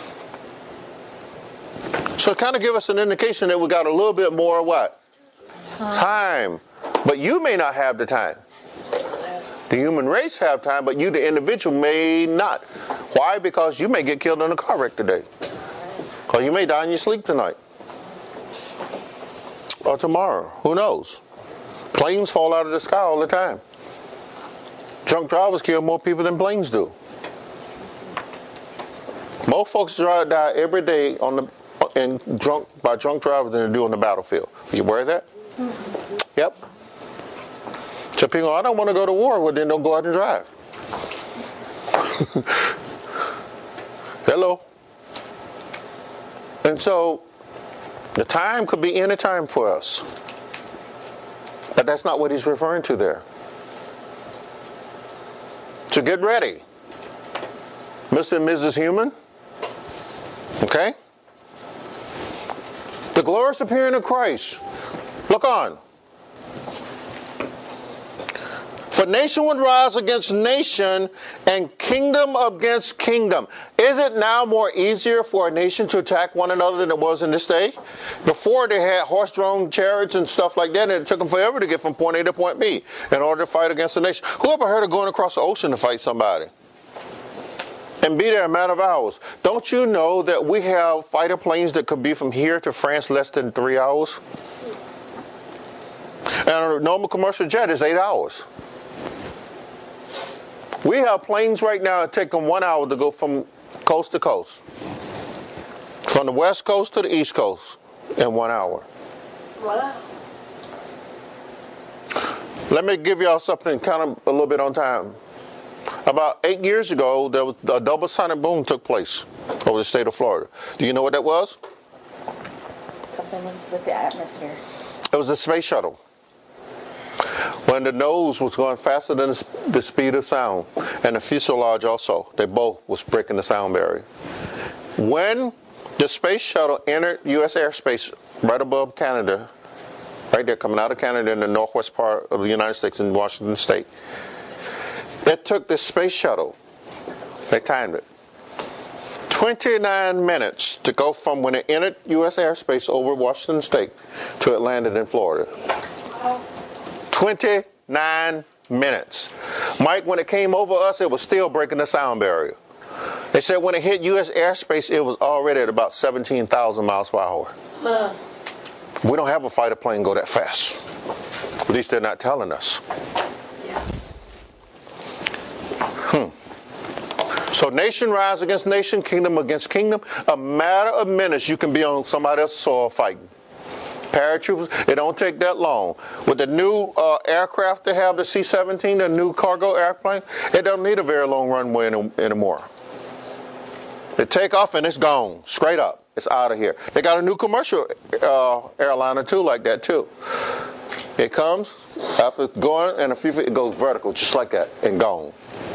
So it kind of give us an indication that we got a little bit more what? Time. Time. But you may not have the time. The human race have time, but you, the individual, may not. Why? Because you may get killed in a car wreck today. Or you may die in your sleep tonight. Or tomorrow. Who knows? Planes fall out of the sky all the time. Drunk drivers kill more people than planes do. More folks drive, die every day on the and drunk by drunk drivers than they do on the battlefield. Are you aware of that? Mm-hmm. Yep. So people, I don't want to go to war. Well, then don't go out and drive. Hello. And so the time could be any time for us. But that's not what he's referring to there. So get ready. Mister and Missus Human. Okay? The glorious appearing of Christ. Look on. For nation would rise against nation and kingdom against kingdom. Is it now more easier for a nation to attack one another than it was in this day? Before they had horse-drawn chariots and stuff like that, and it took them forever to get from point A to point B in order to fight against a nation. Who ever heard of going across the ocean to fight somebody? And be there a matter of hours. Don't you know that we have fighter planes that could be from here to France less than three hours? And a normal commercial jet is eight hours. We have planes right now that take them one hour to go from coast to coast. From the west coast to the east coast in one hour. Wow. Let me give y'all something kind of a little bit on time. About eight years ago, there was a double sonic boom took place over the state of Florida. Do you know what that was? Something with the atmosphere. It was the space shuttle. When the nose was going faster than the speed of sound, and the fuselage also, they both was breaking the sound barrier. When the space shuttle entered U S airspace right above Canada, right there coming out of Canada in the northwest part of the United States in Washington State, it took the space shuttle, they timed it, twenty-nine minutes to go from when it entered U S airspace over Washington State to it landed in Florida. twenty-nine minutes. Mike, when it came over us, it was still breaking the sound barrier. They said when it hit U S airspace, it was already at about seventeen thousand miles per hour. Huh. We don't have a fighter plane go that fast. At least they're not telling us. Yeah. Hmm. So nation rise against nation, kingdom against kingdom. A matter of minutes, you can be on somebody else's soil fighting. Paratroopers, it don't take that long. With the new uh, aircraft they have, the C seventeen, the new cargo airplane, it don't need a very long runway any, anymore. They take off and it's gone, straight up. It's out of here. They got a new commercial uh, airliner too, like that too. It comes, after it's going, and a few feet, it goes vertical, just like that, and gone.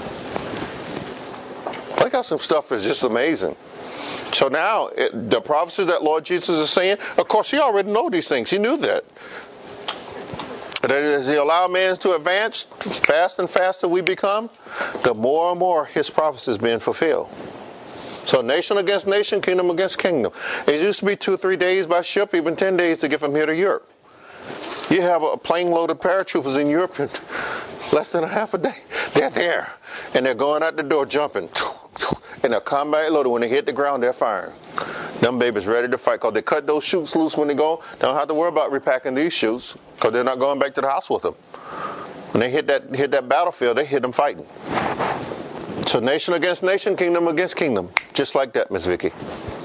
Look how some stuff is just amazing. So now, it, the prophecies that Lord Jesus is saying, of course, he already know these things. He knew that. But as he allowed man to advance, fast and faster we become, the more and more his prophecy is being fulfilled. So nation against nation, kingdom against kingdom. It used to be two or three days by ship, even ten days to get from here to Europe. You have a plane load of paratroopers in Europe in less than a half a day. They're there. And they're going out the door jumping. And they're combat loaded. When they hit the ground, they're firing. Them babies ready to fight. Because they cut those chutes loose when they go. They don't have to worry about repacking these chutes. Because they're not going back to the house with them. When they hit that hit that battlefield, they hit them fighting. So nation against nation, kingdom against kingdom. Just like that, Miss Vicky.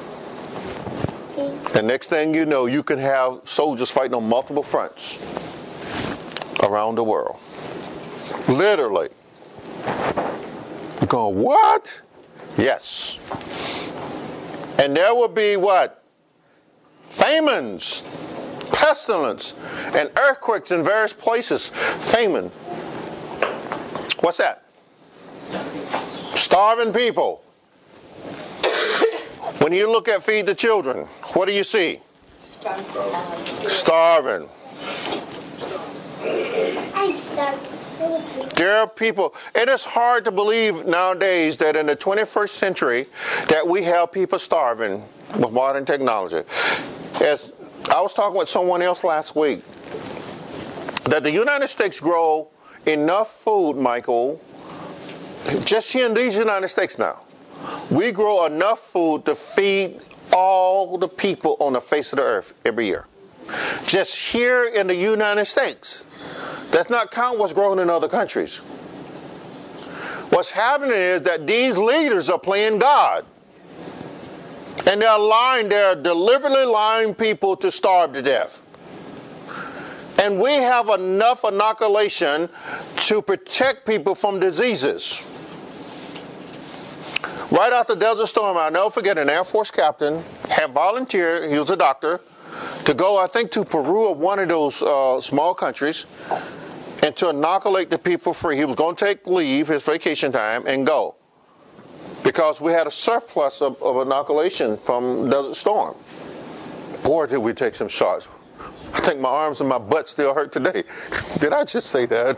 And next thing you know, you can have soldiers fighting on multiple fronts around the world. Literally. You're going, what? Yes. And there will be what? Famines, pestilence, and earthquakes in various places. Famine. What's that? Starving people. When you look at Feed the Children, what do you see? Starving. Starving. There are people, and it's hard to believe nowadays that in the twenty-first century that we have people starving with modern technology. As I was talking with someone else last week, that the United States grow enough food, Michael, just here in these United States now, we grow enough food to feed all the people on the face of the earth every year. Just here in the United States. That's not count what's grown in other countries. What's happening is that these leaders are playing God. And they're lying, they're deliberately lying people to starve to death. And we have enough inoculation to protect people from diseases. Right after Desert Storm, I'll never forget, an Air Force captain had volunteered, he was a doctor, to go, I think, to Peru or one of those uh, small countries, and to inoculate the people free. He was going to take leave, his vacation time, and go. Because we had a surplus of, of inoculation from Desert Storm. Boy, did we take some shots. I think my arms and my butt still hurt today. Did I just say that?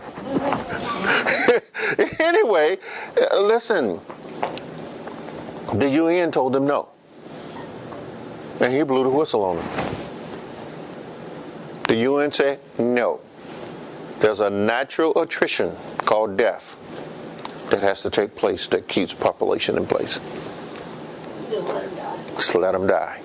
Anyway, listen. The U N told him no. And he blew the whistle on him. The U N said no. There's a natural attrition called death that has to take place that keeps population in place. Just let him die. Just let him die.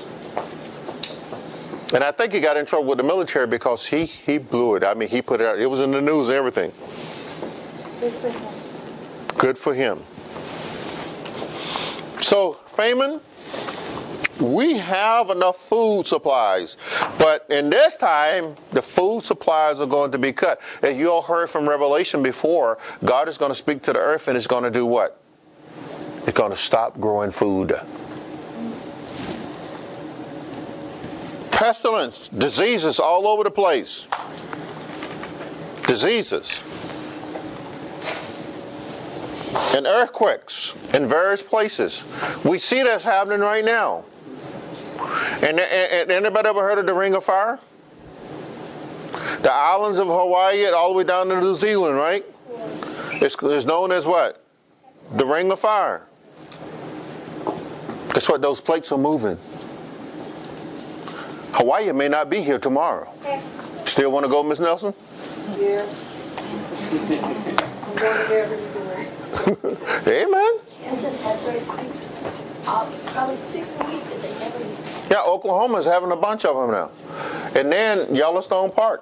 And I think he got in trouble with the military because he, he blew it. I mean, he put it out. It was in the news and everything. Good for him. Good for him. So, famine, we have enough food supplies. But in this time, the food supplies are going to be cut. As you all heard from Revelation before, God is going to speak to the earth and it's going to do what? It's going to stop growing food. Pestilence, diseases all over the place. Diseases. And earthquakes in various places. We see that's happening right now. And, and, and anybody ever heard of the Ring of Fire? The islands of Hawaii all the way down to New Zealand, right? It's, it's known as what? The Ring of Fire. That's what those plates are moving. Hawaii may not be here tomorrow. Still want to go, Miss Nelson? Yeah. I'm going there either way. Amen. Kansas has earthquakes. Uh, probably six a week that they never used to have. Yeah, Oklahoma's having a bunch of them now. And then Yellowstone Park.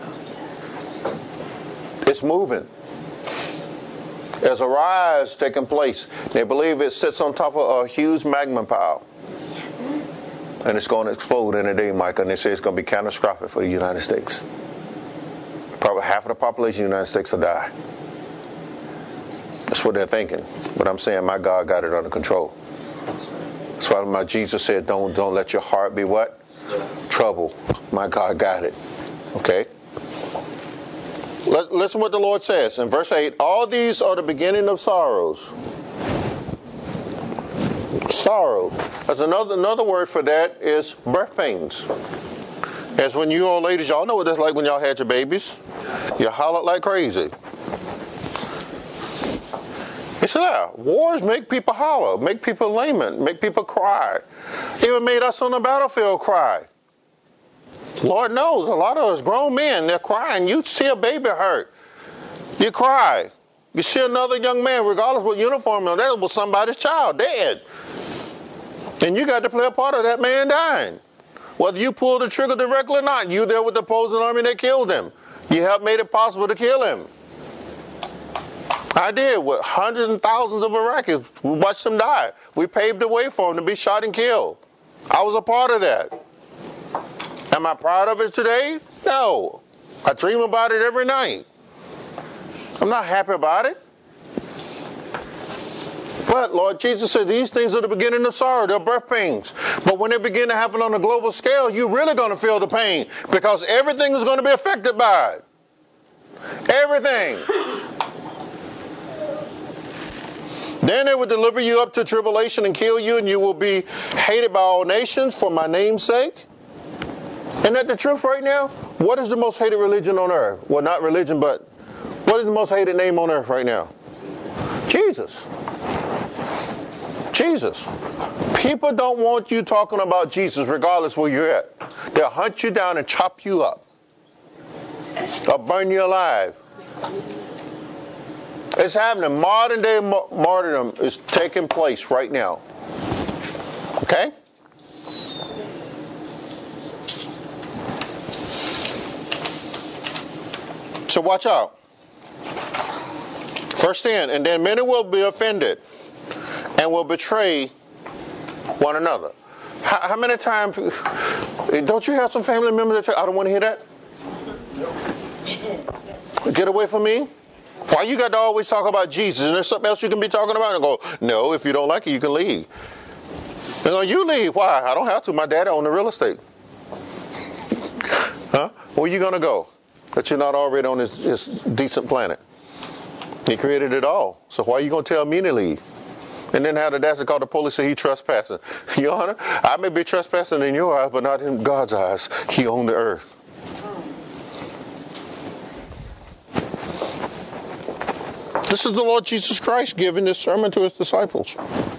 It's moving. There's a rise taking place. They believe it sits on top of a huge magma pile. And it's going to explode in a day, Micah. And they say it's going to be catastrophic for the United States. Probably half of the population of the United States will die. That's what they're thinking. But I'm saying my God got it under control. That's why my Jesus said, don't, don't let your heart be what? Trouble. My God got it. Okay? Let, listen what the Lord says in verse eight. All these are the beginning of sorrows. Sorrow. That's another another word for that is birth pains. As when you old ladies, y'all know what it's like when y'all had your babies. You hollered like crazy. He said, yeah, wars make people holler, make people lament, make people cry. Even made us on the battlefield cry. Lord knows, a lot of us grown men, they're crying. You see a baby hurt, you cry. You see another young man, regardless of what uniform, that was somebody's child, dead. And you got to play a part of that man dying. Whether you pulled the trigger directly or not, you there with the opposing army that killed him. You helped made it possible to kill him. I did with hundreds and thousands of Iraqis. We watched them die. We paved the way for them to be shot and killed. I was a part of that. Am I proud of it today? No. I dream about it every night. I'm not happy about it. But Lord Jesus said these things are the beginning of sorrow. They're birth pains. But when they begin to happen on a global scale, you're really going to feel the pain because everything is going to be affected by it. Everything. Then they will deliver you up to tribulation and kill you, and you will be hated by all nations for my name's sake. Isn't that the truth right now? What is the most hated religion on earth? Well, not religion, but what is the most hated name on earth right now? Jesus. Jesus. People don't want you talking about Jesus regardless where you're at. They'll hunt you down and chop you up. Or burn you alive. It's happening. Modern day martyrdom is taking place right now. Okay? So watch out. Verse ten, and then many will be offended and will betray one another. How, how many times, don't you have some family members that say, I don't want to hear that? Get away from me. Why you got to always talk about Jesus? And there's something else you can be talking about? And go, no, if you don't like it, you can leave. They go, you leave. Why? I don't have to. My daddy owned the real estate. Huh? Where you going to go? That you're not already on this, this decent planet. He created it all. So why are you going to tell me to leave? And then how the daddy called the police and say he trespassing. Your Honor, I may be trespassing in your eyes, but not in God's eyes. He owned the earth. This is the Lord Jesus Christ giving this sermon to his disciples.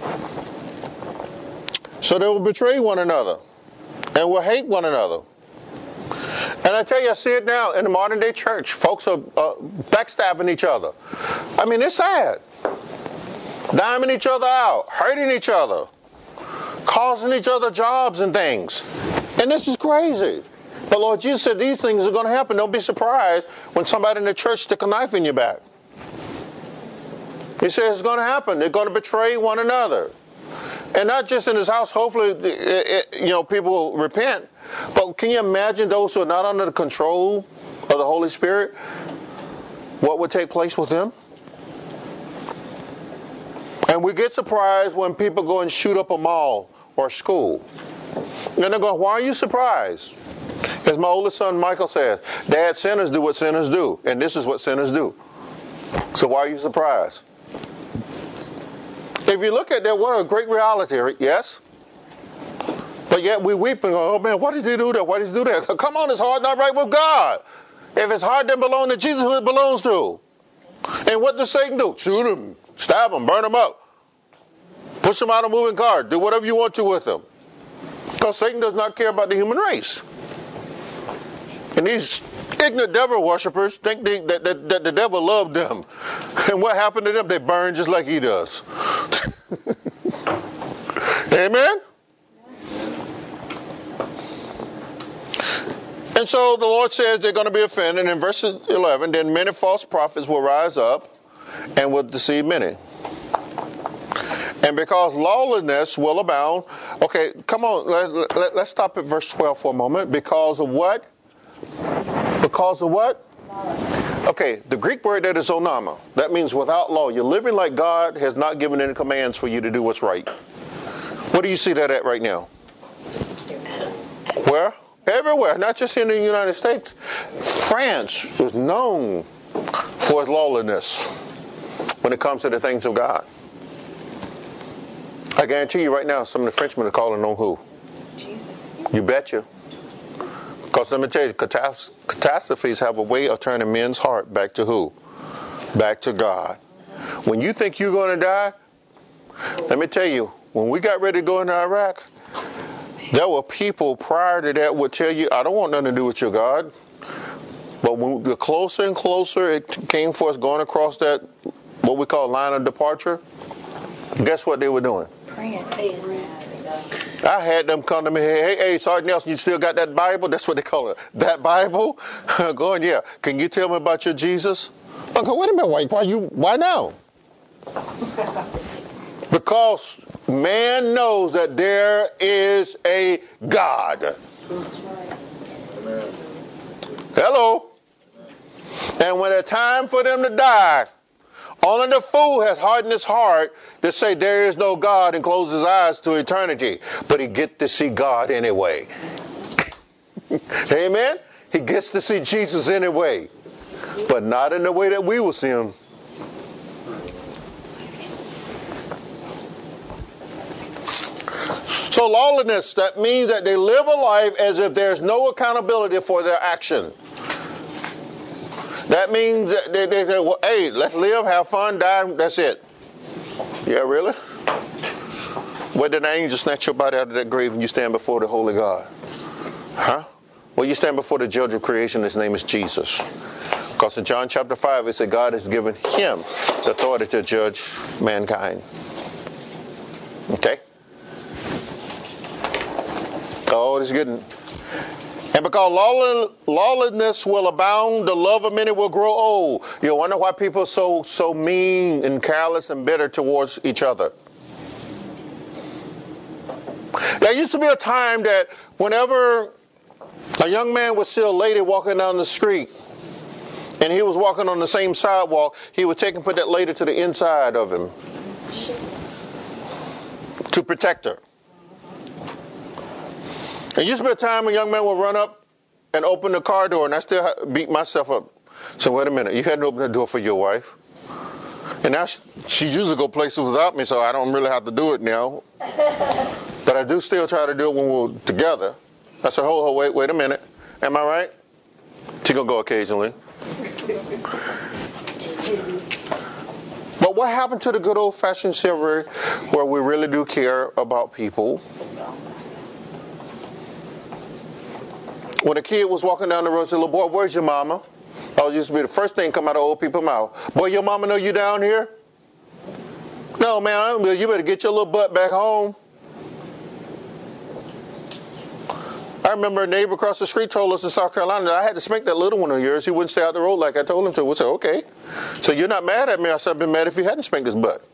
So they will betray one another and will hate one another. And I tell you, I see it now in the modern day church. Folks are uh, backstabbing each other. I mean, it's sad. Diming each other out, hurting each other, causing each other jobs and things. And this is crazy. But Lord Jesus said these things are going to happen. Don't be surprised when somebody in the church stick a knife in your back. He says it's going to happen. They're going to betray one another. And not just in his house. Hopefully, it, it, you know, people will repent. But can you imagine those who are not under the control of the Holy Spirit? What would take place with them? And we get surprised when people go and shoot up a mall or a school. And they're going, why are you surprised? As my oldest son Michael says, Dad, sinners do what sinners do. And this is what sinners do. So why are you surprised? If you look at that, what a great reality, yes? But yet we weep and go, oh man, why did he do that? Why did he do that? Come on, his heart not right with God. If his heart didn't belong to Jesus, who it belongs to? And what does Satan do? Shoot him, stab him, burn him up. Push him out of a moving car. Do whatever you want to with him. Because Satan does not care about the human race. And these ignorant devil worshippers think they, that, that, that the devil loved them. And what happened to them? They burn just like he does. Amen? And so the Lord says they're going to be offended. In verse eleven, then many false prophets will rise up and will deceive many. And because lawlessness will abound. Okay, come on, let, let, let's stop at verse twelve for a moment. Because of what? Because of what? Okay, the Greek word that is onama. That means without law. You're living like God has not given any commands for you to do what's right. Where do you see that at right now? Where? Everywhere, not just in the United States. France is known for its lawlessness when it comes to the things of God. I guarantee you right now, some of the Frenchmen are calling on who? Jesus. You betcha. Because let me tell you, catas- catastrophes have a way of turning men's heart back to who? Back to God. When you think you're going to die, let me tell you, when we got ready to go into Iraq, there were people prior to that would tell you, I don't want nothing to do with your God. But when the closer and closer it came for us going across that, what we call line of departure, guess what they were doing? Praying. I had them come to me, hey, hey, hey, Sergeant Nelson, you still got that Bible? That's what they call it. That Bible? Going, yeah. Can you tell me about your Jesus? I go, wait a minute, why, why you? Why now? Because man knows that there is a God. Hello. And when it's time for them to die, only the fool has hardened his heart to say there is no God and close his eyes to eternity. But he gets to see God anyway. Amen? He gets to see Jesus anyway. But not in the way that we will see him. So lawlessness, that means that they live a life as if there's no accountability for their action. That means that they, they say, well, hey, let's live, have fun, die, that's it. Yeah, really? Where did the angel snatch your body out of that grave and you stand before the holy God? Huh? Well, you stand before the judge of creation, his name is Jesus. Because in John chapter five, it said God has given him the authority to judge mankind. Okay? Oh, this is good. And because lawlessness will abound, the love of many will grow old. You wonder why people are so, so mean and careless and bitter towards each other. There used to be a time that whenever a young man would see a lady walking down the street and he was walking on the same sidewalk, he would take and put that lady to the inside of him to protect her. There used to be a time a young man would run up and open the car door, and I still beat myself up. So wait a minute, you hadn't opened the door for your wife. And now she, she usually go places without me, so I don't really have to do it now. But I do still try to do it when we're together. I said, hold, hold, wait, wait a minute. Am I right? She gonna go occasionally. But what happened to the good old-fashioned chivalry where we really do care about people? When a kid was walking down the road, said, little boy, where's your mama? Oh, it used to be the first thing come out of old people's mouth. Boy, your mama know you down here? No, man, you better get your little butt back home. I remember a neighbor across the street told us in South Carolina that I had to spank that little one of yours. He wouldn't stay out the road like I told him to. We said, okay. So you're not mad at me? I said, I'd been mad if you hadn't spanked his butt.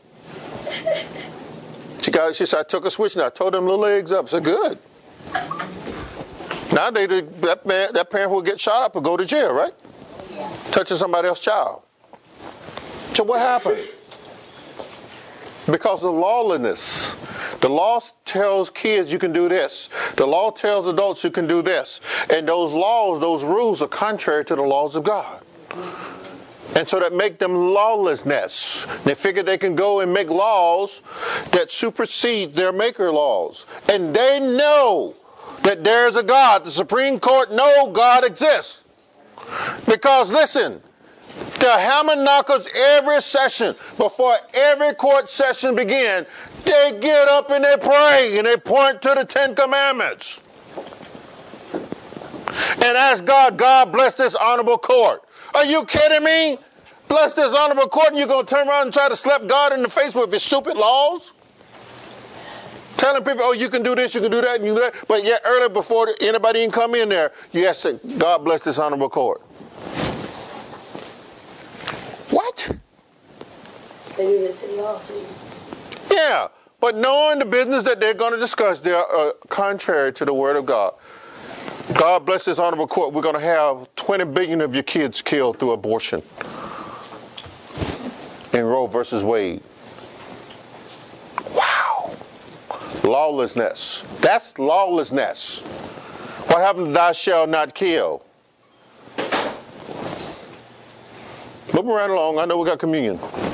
She got. She said, I took a switch and I told him little legs up. I said, good. Nowadays, that, man, that parent will get shot up or go to jail, right? Yeah. Touching somebody else's child. So what happened? Because of lawlessness. The law tells kids you can do this. The law tells adults you can do this. And those laws, those rules are contrary to the laws of God. And so that make them lawlessness. They figure they can go and make laws that supersede their maker laws. And they know that there's a God. The Supreme Court knows God exists. Because listen, the hammer knockers every session, before every court session begins, they get up and they pray and they point to the Ten Commandments. And ask God, God bless this honorable court. Are you kidding me? Bless this honorable court and you're going to turn around and try to slap God in the face with your stupid laws? Telling people, oh, you can do this, you can do that, and you do that. But yet earlier, before anybody even come in there, you have to say, God bless this honorable court. What? They do this City Hall too. Yeah, but knowing the business that they're going to discuss, they're uh, contrary to the Word of God. God bless this honorable court. We're going to have twenty billion of your kids killed through abortion. In Roe versus Wade. Wow. Lawlessness. That's lawlessness. What happened to thou shalt not kill? Moving right along. I know we got communion.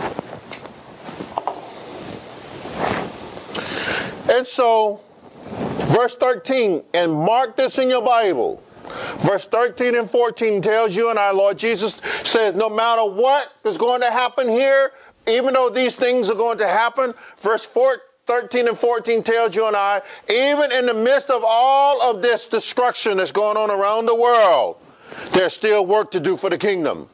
And so, verse thirteen, and mark this in your Bible. Verse thirteen and fourteen tells you and our Lord Jesus says no matter what is going to happen here, even though these things are going to happen, verse four, thirteen and fourteen tells you and I, even in the midst of all of this destruction that's going on around the world, there's still work to do for the kingdom.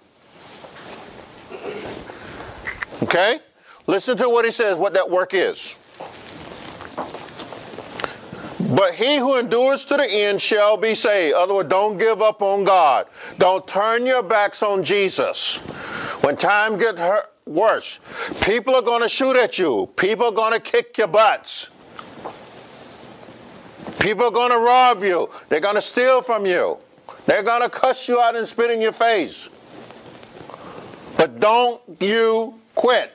Okay? Listen to what he says, what that work is. But he who endures to the end shall be saved. In other words, don't give up on God. Don't turn your backs on Jesus. When time gets worse. People are going to shoot at you. People are going to kick your butts. People are going to rob you. They're going to steal from you. They're going to cuss you out and spit in your face. But don't you quit.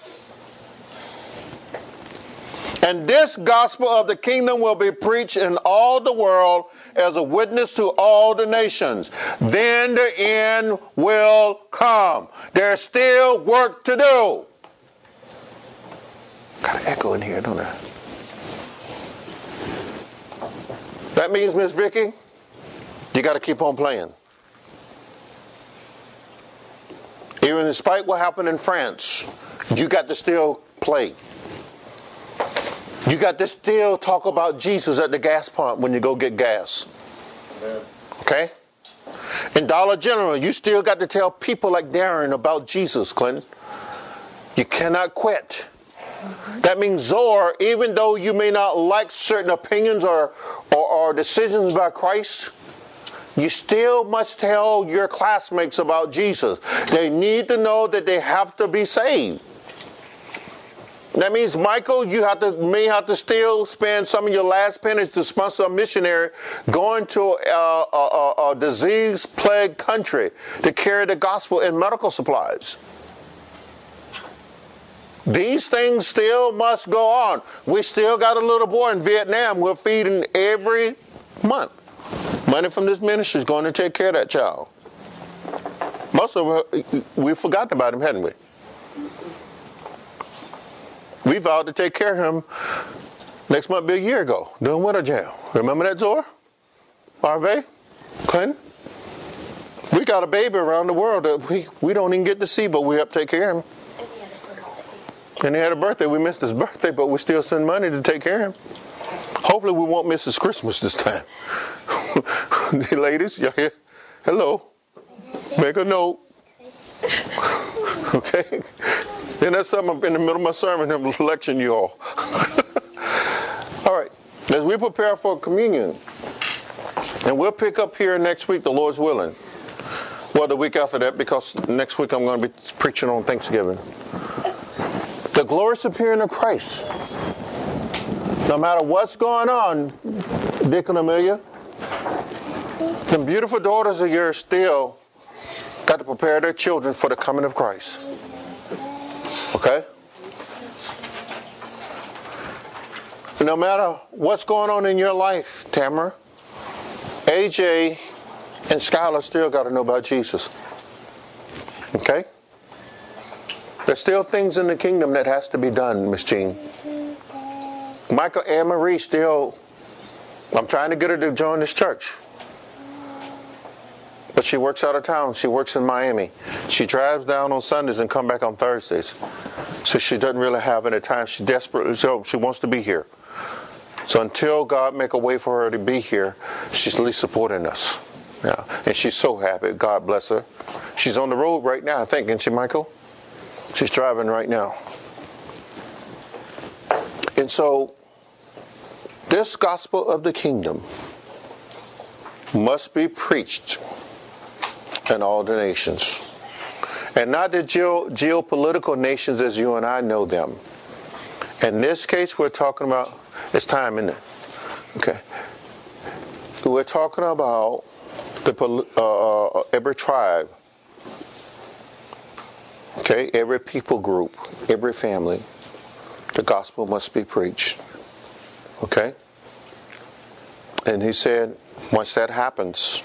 And this gospel of the kingdom will be preached in all the world as a witness to all the nations. Then the end will come. There's still work to do. Got an echo in here, don't I? That means, Miss Vicky, you got to keep on playing. Even despite what happened in France, you got to still play. You got to still talk about Jesus at the gas pump when you go get gas. Okay? In Dollar General, you still got to tell people like Darren about Jesus, Clinton. You cannot quit. That means Zoar, even though you may not like certain opinions or, or, or decisions by Christ, you still must tell your classmates about Jesus. They need to know that they have to be saved. That means, Michael, you have to may have to still spend some of your last pennies to sponsor a missionary going to a, a, a, a disease-plagued country to carry the gospel and medical supplies. These things still must go on. We still got a little boy in Vietnam we're feeding every month. Money from this ministry is going to take care of that child. Most of us, we've forgotten about him, hadn't we? We vowed to take care of him next month, be a year ago, doing winter jam. Remember that, Zora? Harvey? Clinton? We got a baby around the world that we, we don't even get to see, but we have to take care of him. And he had a birthday. We missed his birthday, but we still send money to take care of him. Hopefully we won't miss his Christmas this time. Ladies, y'all here? Hello. Make a note. Okay? Then that's something in the middle of my sermon, I'm lecturing you all. All right. As we prepare for communion, and we'll pick up here next week, the Lord's willing. Well, the week after that, because next week I'm going to be preaching on Thanksgiving. The glorious appearing of Christ. No matter what's going on, Dick and Amelia, the beautiful daughters of yours still got to prepare their children for the coming of Christ. Okay? No matter what's going on in your life, Tamara, A J and Skylar still got to know about Jesus. Okay? There's still things in the kingdom that has to be done, Miss Jean. Michael and Marie still, I'm trying to get her to join this church. But she works out of town. She works in Miami. She drives down on Sundays and come back on Thursdays. So she doesn't really have any time. She desperately, so she wants to be here. So until God make a way for her to be here, she's at least supporting us. Yeah. And she's so happy. God bless her. She's on the road right now, I think, isn't she, Michael? She's driving right now. And so, this gospel of the kingdom must be preached in all the nations. And not the geo- geopolitical nations as you and I know them. In this case, we're talking about, it's time, isn't it? Okay. We're talking about the uh, every tribe. Okay, every people group, every family. The gospel must be preached. Okay? And he said, once that happens,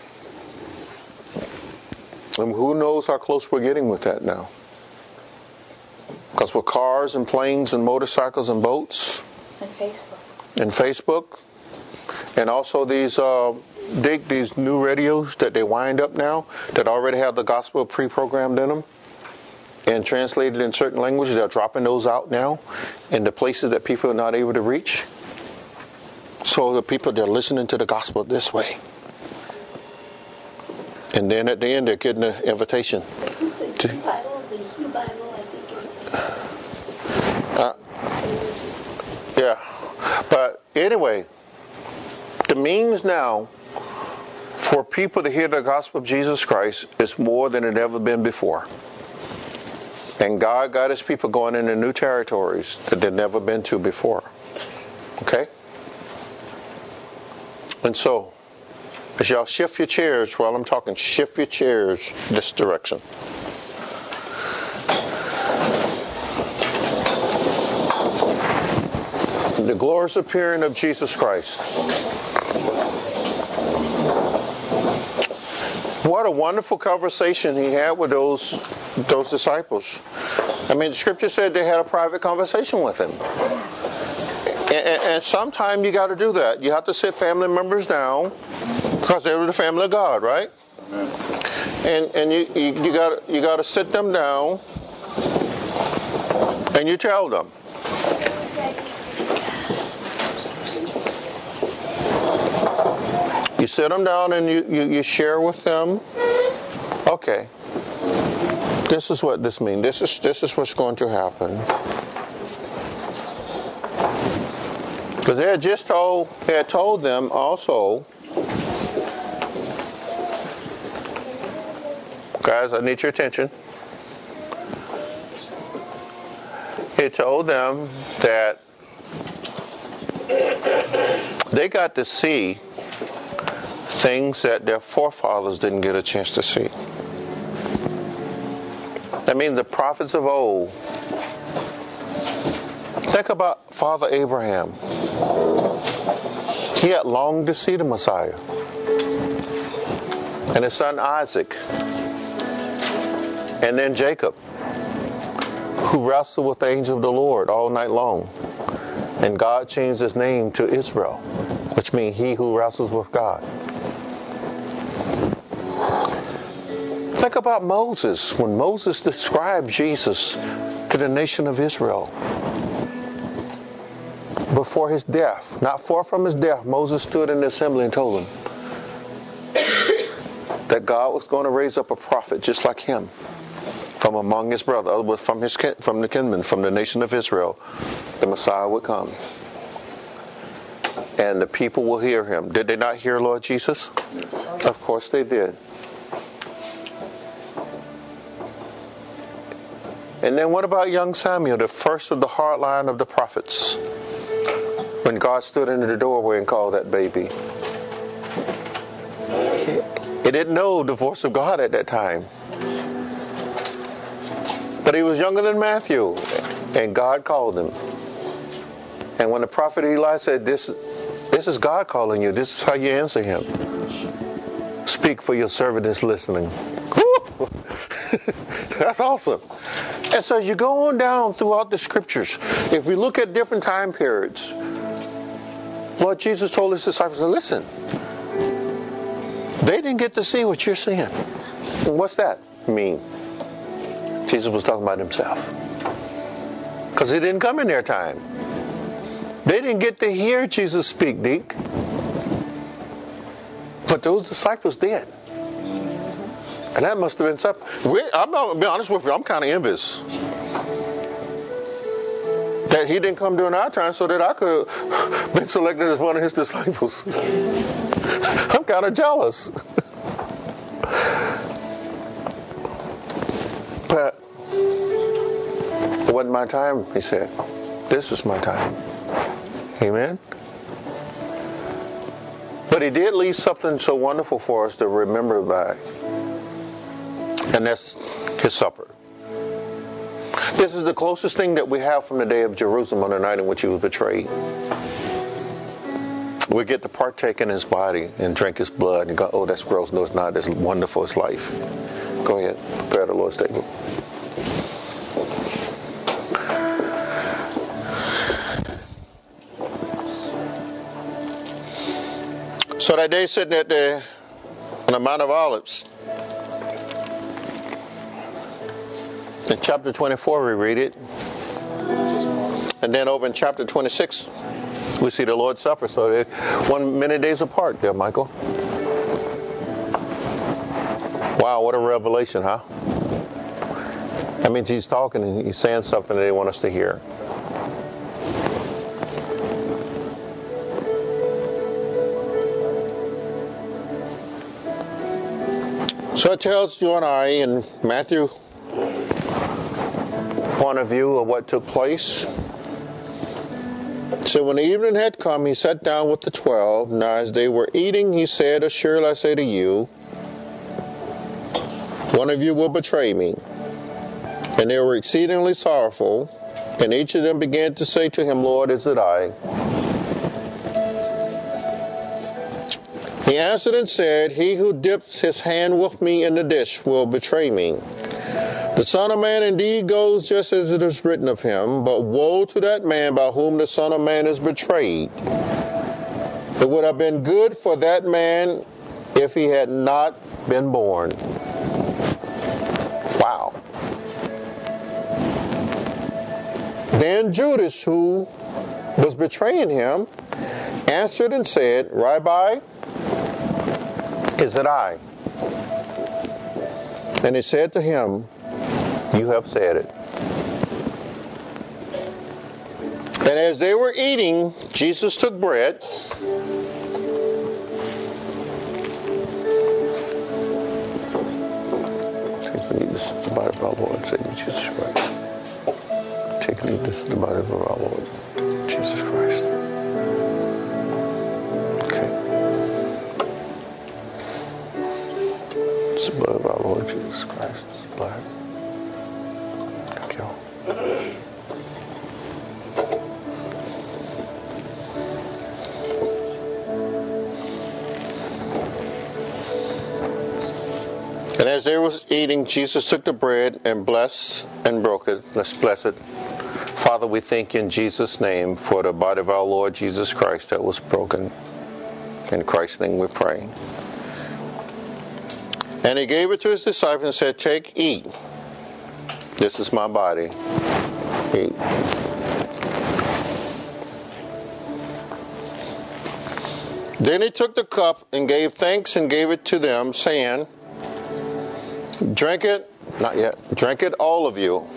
and who knows how close we're getting with that now? Because with cars and planes and motorcycles and boats. And Facebook. And Facebook. And also these uh, dig these new radios that they wind up now that already have the gospel pre-programmed in them and translated in certain languages. They're dropping those out now in the places that people are not able to reach. So the people, they're listening to the gospel this way. And then at the end, they're getting the invitation. The Bible, the Hebrew Bible, I think is uh, yeah. But anyway, the means now for people to hear the gospel of Jesus Christ is more than it ever been before. And God got his people going into new territories that they'd never been to before. Okay? And so, as y'all shift your chairs while I'm talking, shift your chairs this direction. The glorious appearing of Jesus Christ. What a wonderful conversation he had with those those disciples. I mean, the scripture said they had a private conversation with him. And, and, and sometimes you got to do that. You have to sit family members down because they were the family of God, right? And and you you, you got you got to sit them down and you tell them. You sit them down and you, you, you share with them. Okay, this is what this means. This is this is what's going to happen. Because they had just told, they had told them also, guys, I need your attention. He told them that they got to see things that their forefathers didn't get a chance to see. I mean, the prophets of old. Think about Father Abraham. He had longed to see the Messiah. And his son Isaac. And then Jacob, who wrestled with the angel of the Lord all night long. And God changed his name to Israel, which means he who wrestles with God. Think about Moses, when Moses described Jesus to the nation of Israel. Before his death, not far from his death, Moses stood in the assembly and told them that God was going to raise up a prophet just like him from among his brothers, from his from the kinmen, from the nation of Israel. The Messiah would come. And the people will hear him. Did they not hear Lord Jesus? Yes. Of course they did. And then what about young Samuel, the first of the hard line of the prophets? When God stood into the doorway and called that baby. He didn't know the voice of God at that time. But he was younger than Matthew. And God called him. And when the prophet Eli said, this, this is God calling you. This is how you answer him. Speak, for your servant is listening. That's awesome. And so you go on down throughout the scriptures. If we look at different time periods, Lord Jesus told his disciples, listen, they didn't get to see what you're seeing. And what's that mean? Jesus was talking about himself. Because he didn't come in their time. They didn't get to hear Jesus speak, Deke. But those disciples did. And that must have been something. I'm going to be honest with you, I'm kind of envious that he didn't come during our time so that I could have been selected as one of his disciples. I'm kind of jealous. But it wasn't my time, he said. This is my time. Amen? But he did leave something so wonderful for us to remember by. And that's his supper. This is the closest thing that we have from the day of Jerusalem on the night in which he was betrayed. We get to partake in his body and drink his blood and go, oh, that's gross. No, it's not. That's wonderful. It's life. Go ahead. Prepare the Lord's table. So that day sitting at the, on the Mount of Olives, in chapter twenty-four we read it. And then over in chapter twenty-six we see the Lord's Supper. So they're one many days apart there, Michael. Wow, what a revelation, huh? That means he's talking and he's saying something that they want us to hear. So it tells you and I in Matthew point of view of what took place. So when the evening had come, he sat down with the twelve. Now as they were eating, he said, Assuredly I say to you, one of you will betray me. And they were exceedingly sorrowful, and each of them began to say to him, Lord, is it I? He answered and said, He who dips his hand with me in the dish will betray me. The Son of Man indeed goes just as it is written of him, but woe to that man by whom the Son of Man is betrayed. It would have been good for that man if he had not been born. Wow. Then Judas, who was betraying him, answered and said, Rabbi, is it I? And he said to him, You have said it. And as they were eating, Jesus took bread. This is the body of our Lord and Savior Jesus Christ. Take and eat. This is the body of our Lord Jesus Christ. Okay. It's the blood of our Lord Jesus Christ. It's the blood. Thank you. And as they were eating, Jesus took the bread and blessed and broke it. Let's bless it. Father, we thank you in Jesus' name for the body of our Lord Jesus Christ that was broken. In Christ's name we pray. And he gave it to his disciples and said, Take, eat. This is my body. Eat. Then he took the cup and gave thanks and gave it to them, saying, Drink it, not yet, drink it all of you.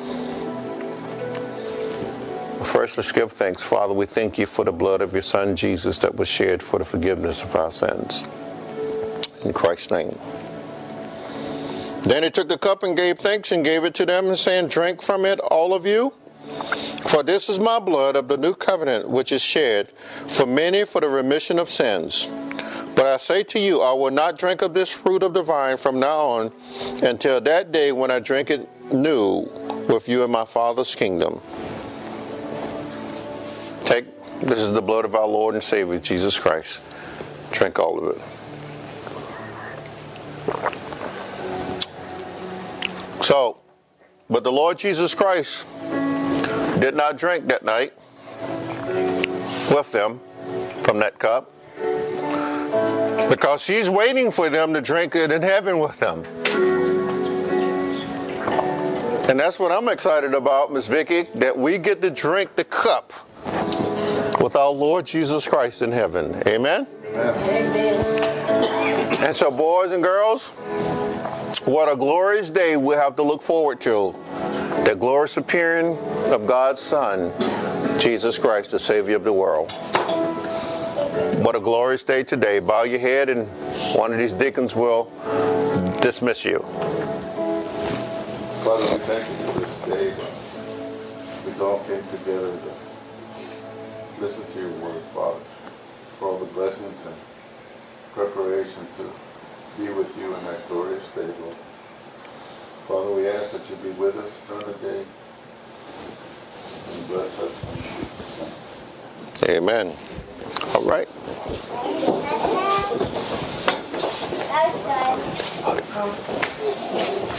First, let's give thanks. Father, we thank you for the blood of your Son, Jesus, that was shed for the forgiveness of our sins. In Christ's name. Then he took the cup and gave thanks and gave it to them, saying, Drink from it, all of you. For this is my blood of the new covenant, which is shed for many for the remission of sins. But I say to you, I will not drink of this fruit of the vine from now on until that day when I drink it new with you in my Father's kingdom. Take, this is the blood of our Lord and Savior, Jesus Christ. Drink all of it. So, but the Lord Jesus Christ did not drink that night with them from that cup, because he's waiting for them to drink it in heaven with them. And that's what I'm excited about, Miss Vicki, that we get to drink the cup with our Lord Jesus Christ in heaven. Amen? Amen. And so, boys and girls, what a glorious day we have to look forward to. The glorious appearing of God's Son, Jesus Christ, the Savior of the world. What a glorious day today. Bow your head and one of these deacons will dismiss you. Father, we thank you for this day. We all came together to listen to your word, Father, for all the blessings and preparation to be with you in that glorious day, Lord. Father, we ask that you be with us during the day and bless us in Jesus' name. Amen. All right. That's good.